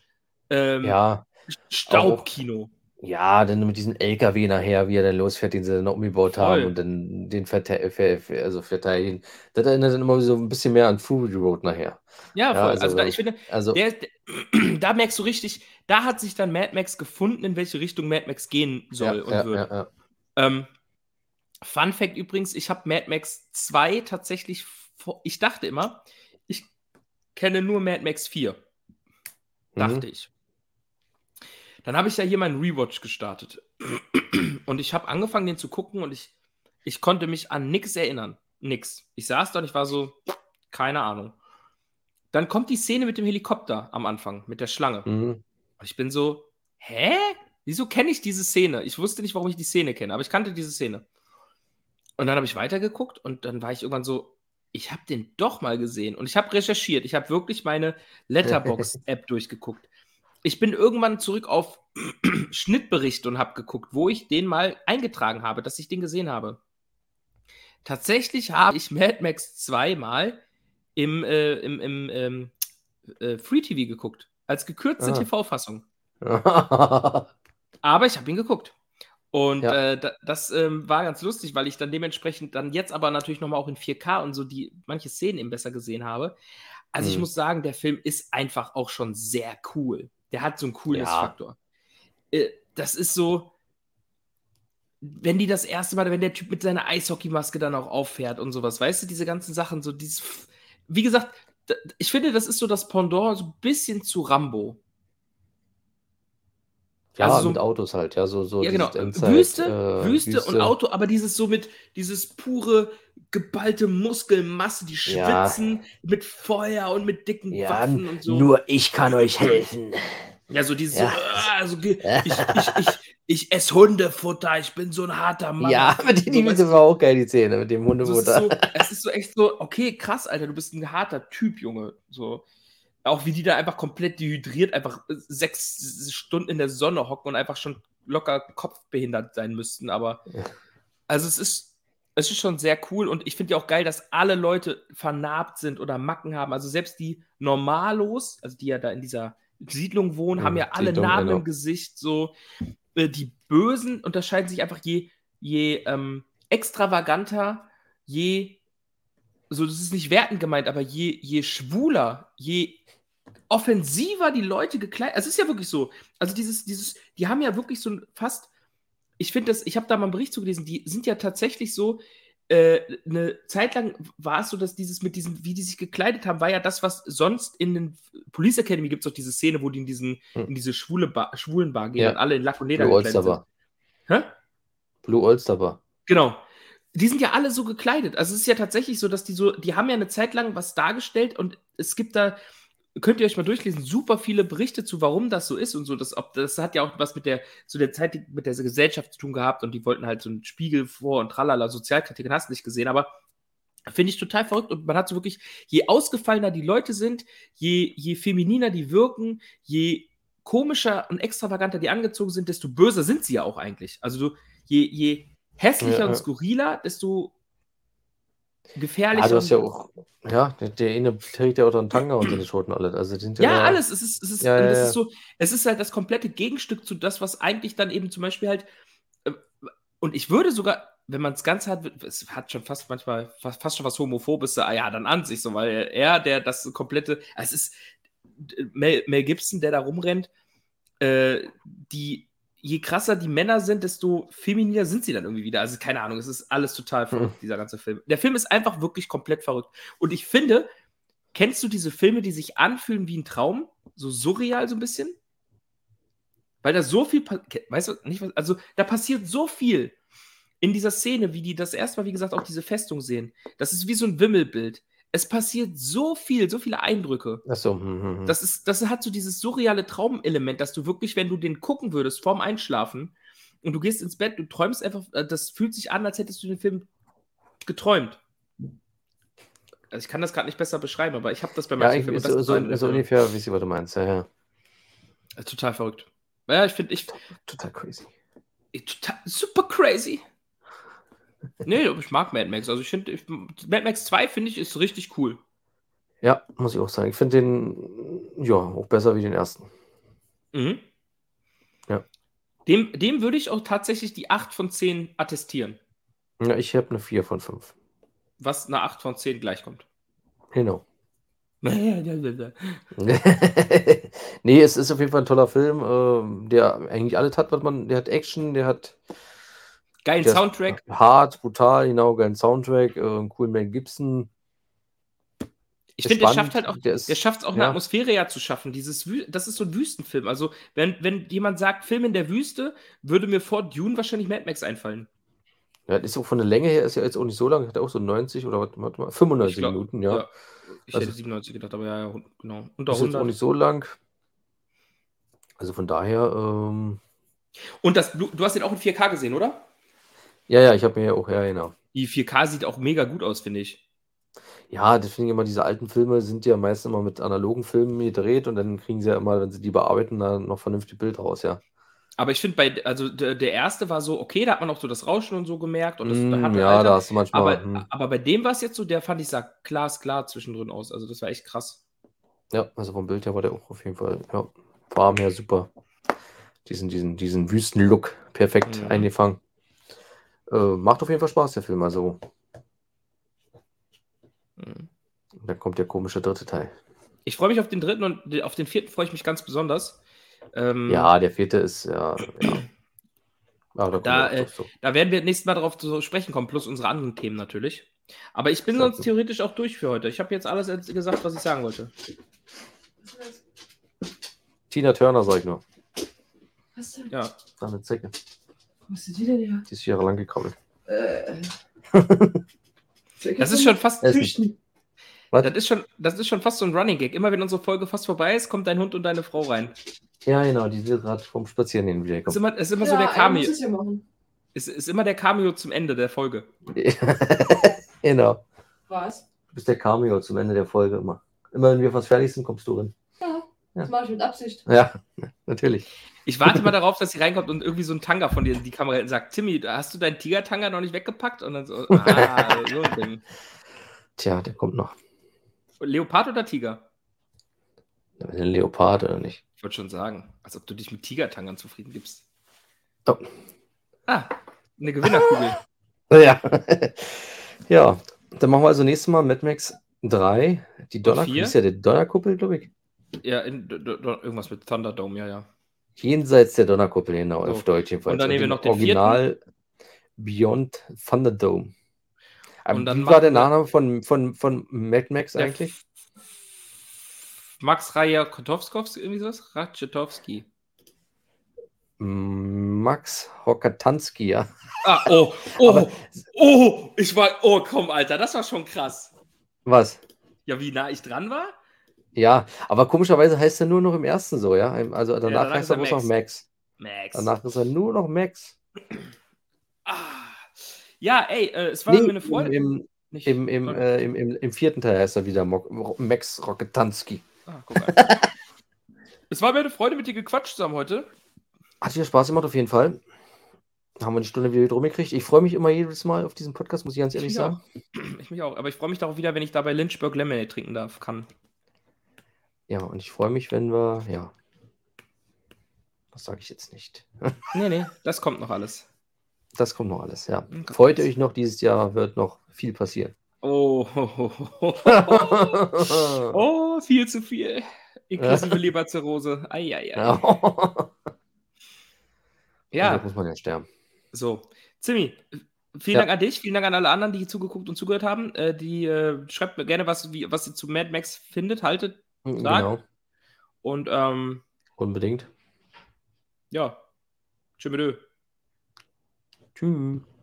Staubkino. Ja, dann mit diesem LKW nachher, wie er dann losfährt, den sie dann umgebaut haben und dann den verteidigen. Das erinnert dann immer so ein bisschen mehr an Fury Road nachher. Ja, voll. Also ich finde, da merkst du richtig, da hat sich dann Mad Max gefunden, in welche Richtung Mad Max gehen soll und wird. Fun Fact übrigens, ich habe Mad Max 2 tatsächlich, ich dachte immer, ich kenne nur Mad Max 4. Dachte ich. Dann habe ich ja hier meinen Rewatch gestartet. Und ich habe angefangen, den zu gucken und ich konnte mich an nichts erinnern. Nix. Ich saß da und ich war so, keine Ahnung. Dann kommt die Szene mit dem Helikopter am Anfang, mit der Schlange. Und ich bin so, hä? Wieso kenne ich diese Szene? Ich wusste nicht, warum ich die Szene kenne, aber ich kannte diese Szene. Und dann habe ich weitergeguckt und dann war ich irgendwann so, ich habe den doch mal gesehen. Und ich habe recherchiert. Ich habe wirklich meine Letterboxd-App durchgeguckt. Ich bin irgendwann zurück auf Schnittberichte und habe geguckt, wo ich den mal eingetragen habe, dass ich den gesehen habe. Tatsächlich habe ich Mad Max 2 mal im Free TV geguckt, als gekürzte TV-Fassung. Aber ich habe ihn geguckt. Und das war ganz lustig, weil ich dann dementsprechend dann jetzt aber natürlich nochmal auch in 4K und so manche Szenen eben besser gesehen habe. Also ich muss sagen, der Film ist einfach auch schon sehr cool. Der hat so einen Coolness-Faktor. Das ist so, wenn die das erste Mal, wenn der Typ mit seiner Eishockeymaske dann auch auffährt und sowas, weißt du, diese ganzen Sachen, so dieses, wie gesagt, ich finde, das ist so das Pendant so ein bisschen zu Rambo. Ja, also so, mit Autos halt, ja, so ja, genau. Wüste und Auto, aber dieses pure, geballte Muskelmasse, die schwitzen mit Feuer und mit dicken Waffen und so. Nur ich kann euch helfen. Ja, so dieses ich esse Hundefutter, ich bin so ein harter Mann. Ja, mit dem war auch geil, die Szene, mit dem Hundefutter. Es ist so echt so, okay, krass, Alter, du bist ein harter Typ, Junge. So. Auch wie die da einfach komplett dehydriert, einfach 6 Stunden in der Sonne hocken und einfach schon locker kopfbehindert sein müssten. Aber also es ist schon sehr cool und ich finde ja auch geil, dass alle Leute vernarbt sind oder Macken haben. Also selbst die Normalos, also die ja da in dieser Siedlung wohnen, haben ja alle Narben im Gesicht. So. Die Bösen unterscheiden sich einfach je extravaganter, so, das ist nicht wertend gemeint, aber je schwuler, je offensiver die Leute gekleidet. Also es ist ja wirklich so. Also die haben ja wirklich so fast, ich habe da mal einen Bericht zugelesen, die sind ja tatsächlich so, eine Zeit lang war es so, dass mit diesen, wie die sich gekleidet haben, war ja das, was sonst in den Police Academy gibt es auch diese Szene, wo die in diese schwulen Bar gehen und alle in Lack und Leder gekleidet sind. Hä? Blue Oyster Bar. Genau. Die sind ja alle so gekleidet. Also es ist ja tatsächlich so, dass die haben ja eine Zeit lang was dargestellt und es gibt da, könnt ihr euch mal durchlesen, super viele Berichte zu, warum das so ist und so. Das hat ja auch was mit der Zeit, mit der Gesellschaft zu tun gehabt und die wollten halt so einen Spiegel vor und tralala, Sozialkritik, hast du nicht gesehen, aber finde ich total verrückt und man hat so wirklich, je ausgefallener die Leute sind, je femininer die wirken, je komischer und extravaganter die angezogen sind, desto böser sind sie ja auch eigentlich. Also je hässlicher und skurriler, desto gefährlicher. Du hast ja auch, der eine trägt ja auch einen Tanga und seine Schoten alle. Also die sind alles. Es ist halt das komplette Gegenstück zu das, was eigentlich dann eben zum Beispiel halt, und ich würde sogar, wenn man es ganz hat, es hat schon fast manchmal fast schon was Homophobes, dann an sich so, weil der das komplette, es ist Mel Gibson, der da rumrennt, je krasser die Männer sind, desto femininer sind sie dann irgendwie wieder. Also keine Ahnung, es ist alles total verrückt, dieser ganze Film. Der Film ist einfach wirklich komplett verrückt. Und ich finde, kennst du diese Filme, die sich anfühlen wie ein Traum? So surreal so ein bisschen? Weil da so viel, weißt du, nicht was, also da passiert so viel in dieser Szene, wie die das erste Mal, wie gesagt, auch diese Festung sehen. Das ist wie so ein Wimmelbild. Es passiert so viele Eindrücke. Ach so. Das hat so dieses surreale Traumelement, dass du wirklich, wenn du den gucken würdest vorm Einschlafen und du gehst ins Bett, du träumst einfach, das fühlt sich an, als hättest du den Film geträumt. Also ich kann das gerade nicht besser beschreiben, aber ich habe das bei manchen Filmen. So ungefähr, wie sie, was du meinst. Ja. Total verrückt. Ja, ich finde, total crazy. Total, super crazy. Nee, aber ich mag Mad Max. Also ich finde, Mad Max 2 finde ich ist richtig cool. Ja, muss ich auch sagen. Ich finde den, auch besser wie den ersten. Mhm. Ja. Dem würde ich auch tatsächlich die 8 von 10 attestieren. Ja, ich habe eine 4 von 5. Was eine 8 von 10 gleichkommt. Genau. Nee, es ist auf jeden Fall ein toller Film, der eigentlich alles hat, der hat Action, der hat geilen Soundtrack. Hart, brutal, genau, geilen Soundtrack, einen coolen Mel Gibson. Ich finde, der schafft es auch eine Atmosphäre zu schaffen. Das ist so ein Wüstenfilm. Also, wenn jemand sagt, Film in der Wüste, würde mir vor Dune wahrscheinlich Mad Max einfallen. Ja, das ist auch von der Länge her, ist ja jetzt auch nicht so lang, hat auch so 90 oder warte mal, 95 Minuten, ja. Ich hätte 97 gedacht, aber ja, genau. Unter ist 100. Jetzt auch nicht so lang. Also von daher. Und du hast den auch in 4K gesehen, oder? Ja, ich habe mir ja auch, genau. Die 4K sieht auch mega gut aus, finde ich. Ja, das finde ich immer, diese alten Filme sind ja meist immer mit analogen Filmen gedreht und dann kriegen sie ja immer, wenn sie die bearbeiten, dann noch vernünftig Bild raus, ja. Aber ich finde, der erste war so, okay, da hat man auch so das Rauschen und so gemerkt. Und das da hast du manchmal. Aber bei dem war es jetzt so, der fand ich, sah glasklar zwischendrin aus. Also das war echt krass. Ja, also vom Bild her war der auch auf jeden Fall, Farben her super. Diesen Wüstenlook perfekt eingefangen. Macht auf jeden Fall Spaß, der Film, also. Dann kommt der komische dritte Teil. Ich freue mich auf den dritten und auf den vierten freue ich mich ganz besonders. Der vierte ist, ja. Da werden wir nächstes Mal darauf zu sprechen kommen, plus unsere anderen Themen natürlich. Aber ich bin sonst theoretisch auch durch für heute. Ich habe jetzt alles gesagt, was ich sagen wollte. Tina Turner, sag ich nur. Was denn? Ja. Eine Zecke. Wo ist die denn her? Die ist jahrelang gekrabbelt. Das ist schon fast. Das ist schon fast so ein Running Gag. Immer wenn unsere Folge fast vorbei ist, kommt dein Hund und deine Frau rein. Ja, genau, die sind gerade vom Spazierengehen wieder gekommen. Ist immer so der Cameo. Ist immer der Cameo zum Ende der Folge. Genau. Was? Du bist der Cameo zum Ende der Folge immer. Immer wenn wir fast fertig sind, kommst du rein. Ja, das mache ich mit Absicht. Ja, natürlich. Ich warte mal darauf, dass sie reinkommt und irgendwie so ein Tanga von dir in die Kamera hält und sagt, Timmy, hast du deinen Tiger-Tanga noch nicht weggepackt? Und dann so, so ein Ding. Tja, der kommt noch. Leopard oder Tiger? Ein Leopard oder nicht? Ich wollte schon sagen, als ob du dich mit Tiger-Tangern zufrieden gibst. Oh. Eine Gewinnerkugel. Ja. Ja, dann machen wir also nächstes Mal Mad Max 3. Die Donnerkuppel. Ist ja die Donnerkuppel, glaube ich. Ja, irgendwas mit Thunderdome, ja. Jenseits der Donnerkuppel, genau, auf Deutsch jedenfalls. Und dann nehmen wir noch den Original vierten. Beyond Thunderdome. Und dann wie war der Name von Mad Max eigentlich? Max Rajakotowski, irgendwie sowas? Ratchetowski. Max Rokatanski, ja. Komm, Alter, das war schon krass. Was? Ja, wie nah ich dran war? Ja, aber komischerweise heißt er nur noch im ersten so, ja. Also danach heißt er bloß noch Max. Danach ist er nur noch Max. Ja, es war mir eine Freude. Im vierten Teil heißt er wieder Max Rokatanski. Guck mal. Es war mir eine Freude, mit dir gequatscht zusammen heute. Hat dir Spaß gemacht, auf jeden Fall. Haben wir eine Stunde wieder rumgekriegt. Ich freue mich immer jedes Mal auf diesen Podcast, muss ich ganz ehrlich sagen. Ich mich auch. Aber ich freue mich darauf wieder, wenn ich da bei Lynchburg Lemonade trinken kann. Ja, und ich freue mich, wenn wir, das sage ich jetzt nicht. Nee, das kommt noch alles. Das kommt noch alles, ja. Freut euch noch, dieses Jahr wird noch viel passieren. Oh, viel zu viel. Inklusive Leberzirrhose. Eieiei. Ja. Da muss man ja sterben. So, Zimmi, vielen Dank an dich, vielen Dank an alle anderen, die hier zugeguckt und zugehört haben. Schreibt mir gerne, was ihr zu Mad Max findet, sagt. Genau. Und unbedingt. Ja. Tschüss. Tschüss.